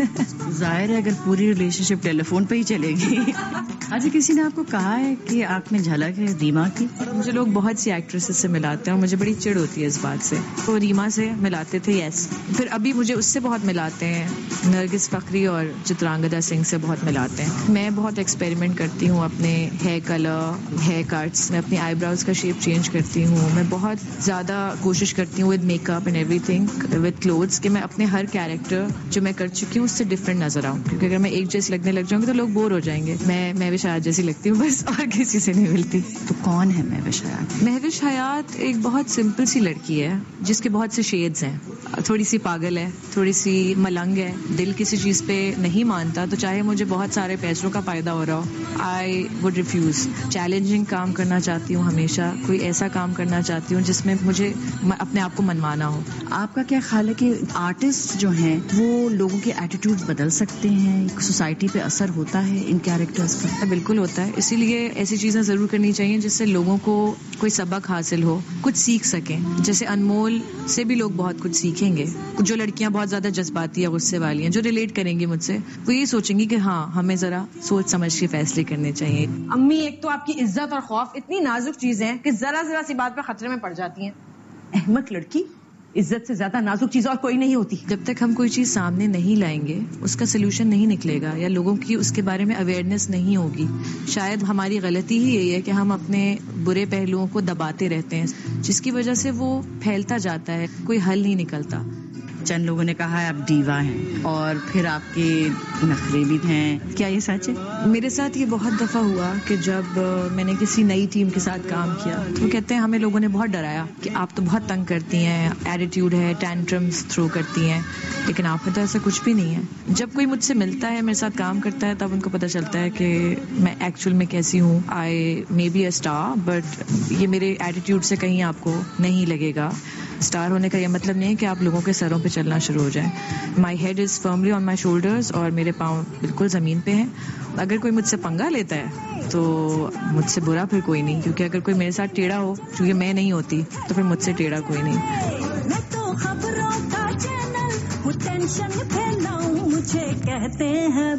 ظاہر ہے اگر پوری ریلیشن شپ ٹیلی فون پہ ہی چلے گی. آج کسی نے آپ کو کہا ہے کہ آپ میں جھلک ہے ریما کی؟ مجھے لوگ بہت سی ایکٹریسز سے ملاتے ہیں اور مجھے بڑی چڑ ہوتی ہے اس بات سے. تو ریما سے ملاتے تھے, یس. پھر ابھی مجھے اس سے بہت ملاتے ہیں, نرگس فخری اور چترانگدا سنگھ سے بہت ملاتے ہیں. میں بہت ایکسپیریمنٹ کرتی ہوں اپنے ہیئر کلر, ہیئر کٹس, میں اپنی آئی براؤز کا شیپ چینج کرتی ہوں. میں بہت زیادہ کوشش کرتی ہوں with makeup and everything, with clothes, کہ میں اپنے ہر کیریکٹر جو میں کر چکی ہوں اس سے ڈفرینٹ نظر آؤں. کیونکہ اگر میں ایک جیسے لگنے لگ جاؤں گی تو لوگ بور ہو جائیں گے. میں مہوش حیات جیسی لگتی ہوں بس, اور کسی سے نہیں ملتی. تو کون ہے مہوش حیات؟ مہوش حیات ایک بہت سمپل سی لڑکی ہے جس کے بہت سے شیڈز ہیں. تھوڑی سی پاگل ہے, تھوڑی سی ملنگ ہے, دل کسی چیز پہ نہیں مانتا, تو چاہے مجھے بہت سارے پیسوں کا فائدہ ہو رہا ہو, آئی وڈ ریفیوز. چیلنجنگ کام کرنا چاہتی ہوں ہمیشہ, کوئی ایسا کام کرنا چاہتی ہوں جس میں مجھے اپنے آپ کو منوانا ہو. آپ کا کیا خیال ہے کہ آرٹسٹ جو ہیں وہ لوگوں کے ایٹیٹیوڈ بدل سکتے ہیں؟ سوسائٹی پہ اثر ہوتا ہے ان کیریکٹرز کا؟ بالکل ہوتا ہے. اسی لیے ایسی چیزیں ضرور کرنی چاہیے جس سے لوگوں کو کوئی سبق حاصل ہو, کچھ سیکھ سکیں. جیسے انمول سے بھی لوگ بہت کچھ سیکھیں گے. جو لڑکیاں بہت زیادہ جذباتی یا غصے والی ہیں, جو ریلیٹ کریں گی مجھ سے, وہ یہ سوچیں گی کہ ہاں ہمیں ذرا سوچ سمجھ کے فیصلے کرنے چاہیے. امی, ایک تو آپ کی عزت اور خوف اتنی نازک چیزیں ہیں کہ ذرا ذرا سی بات پہ خطرے میں پڑ جاتی ہیں. احمق لڑکی, عزت سے زیادہ نازک چیز اور کوئی نہیں ہوتی. جب تک ہم کوئی چیز سامنے نہیں لائیں گے اس کا سلوشن نہیں نکلے گا, یا لوگوں کی اس کے بارے میں اویئرنیس نہیں ہوگی. شاید ہماری غلطی ہی یہی ہے کہ ہم اپنے برے پہلوؤں کو دباتے رہتے ہیں, جس کی وجہ سے وہ پھیلتا جاتا ہے, کوئی حل نہیں نکلتا. چند لوگوں نے کہا ہے آپ ڈیوا ہیں اور پھر آپ کے نخرے بھی ہیں, کیا یہ سچ ہے؟ میرے ساتھ یہ بہت دفعہ ہوا کہ جب میں نے کسی نئی ٹیم کے ساتھ کام کیا تو کہتے ہیں ہمیں لوگوں نے بہت ڈرایا کہ آپ تو بہت تنگ کرتی ہیں, ایٹیٹیوڈ ہے, ٹینٹرمز تھرو کرتی ہیں, لیکن آپ میں تو ایسا کچھ بھی نہیں ہے. جب کوئی مجھ سے ملتا ہے, میرے ساتھ کام کرتا ہے, تب ان کو پتہ چلتا ہے کہ میں ایکچوئل میں کیسی ہوں. I may be a star, but یہ میرے ایٹیٹیوڈ سے کہیں آپ کو نہیں لگے گا. اسٹار ہونے کا یہ مطلب نہیں ہے کہ آپ لوگوں کے سروں پہ چلنا شروع ہو جائیں. My head is firmly on my shoulders, اور میرے پاؤں بالکل زمین پہ ہیں. اگر کوئی مجھ سے پنگا لیتا ہے تو مجھ سے برا پھر کوئی نہیں, کیونکہ اگر کوئی میرے ساتھ ٹیڑھا ہو, کیونکہ میں نہیں ہوتی, تو پھر مجھ سے ٹیڑھا کوئی نہیں. میں تو خبروں کا چینل ہوں, ٹینشن پھیلاؤں مجھے کہتے ہیں.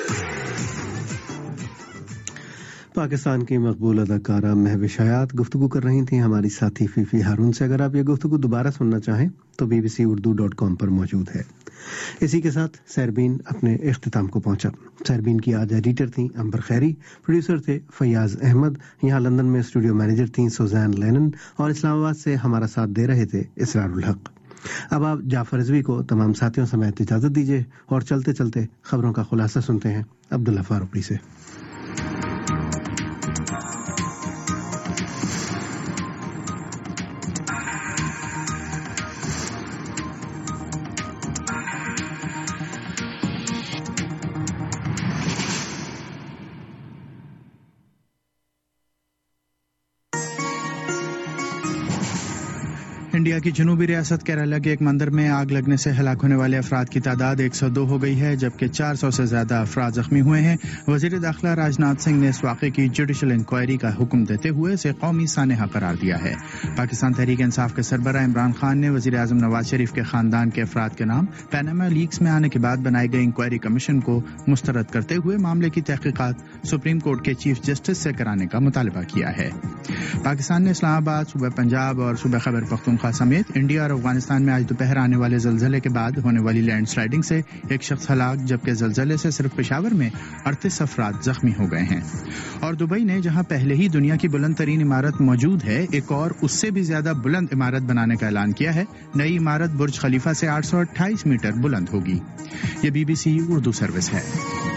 پاکستان کی مقبول اداکارہ مہوش حیات گفتگو کر رہی تھیں ہماری ساتھی فیفی ہارون سے. اگر آپ یہ گفتگو دوبارہ سننا چاہیں تو B B C Urdu dot com پر موجود ہے. اسی کے ساتھ سیربین اپنے اختتام کو پہنچا. سیربین کی آج ایڈیٹر تھیں امبر خیری, پروڈیوسر تھے فیاض احمد, یہاں لندن میں اسٹوڈیو مینیجر تھیں سوزین لینن, اور اسلام آباد سے ہمارا ساتھ دے رہے تھے اسرار الحق. اب آپ جعفر رضوی کو تمام ساتھیوں سمیت اجازت دیجیے اور چلتے چلتے خبروں کا خلاصہ سنتے ہیں عبداللہ فاروقی سے۔ انڈیا کی جنوبی ریاست کیرالہ کے ایک مندر میں آگ لگنے سے ہلاک ہونے والے افراد کی تعداد ایک سو دو ہو گئی ہے، جبکہ چار سو سے زیادہ افراد زخمی ہوئے ہیں۔ وزیر داخلہ راج ناتھ سنگھ نے اس واقعے کی جوڈیشل انکوائری کا حکم دیتے ہوئے اسے قومی سانحہ قرار دیا ہے۔ پاکستان تحریک انصاف کے سربراہ عمران خان نے وزیر اعظم نواز شریف کے خاندان کے افراد کے نام پیناما لیکس میں آنے کے بعد بنائی گئی انکوائری کمیشن کو مسترد کرتے ہوئے معاملے کی تحقیقات سپریم کورٹ کے چیف جسٹس سے کرانے کا مطالبہ کیا ہے۔ پاکستان نے اسلام آباد، صوبہ پنجاب اور صوبہ خیبر پختونخوا سمیت انڈیا اور افغانستان میں آج دوپہر آنے والے زلزلے کے بعد ہونے والی لینڈ سلائیڈنگ سے ایک شخص ہلاک، جبکہ زلزلے سے صرف پشاور میں اڑتیس افراد زخمی ہو گئے ہیں۔ اور دبئی نے جہاں پہلے ہی دنیا کی بلند ترین عمارت موجود ہے، ایک اور اس سے بھی زیادہ بلند عمارت بنانے کا اعلان کیا ہے۔ نئی عمارت برج خلیفہ سے آٹھ سو اٹھائیس میٹر بلند ہوگی۔ یہ B B C Urdu service ہے۔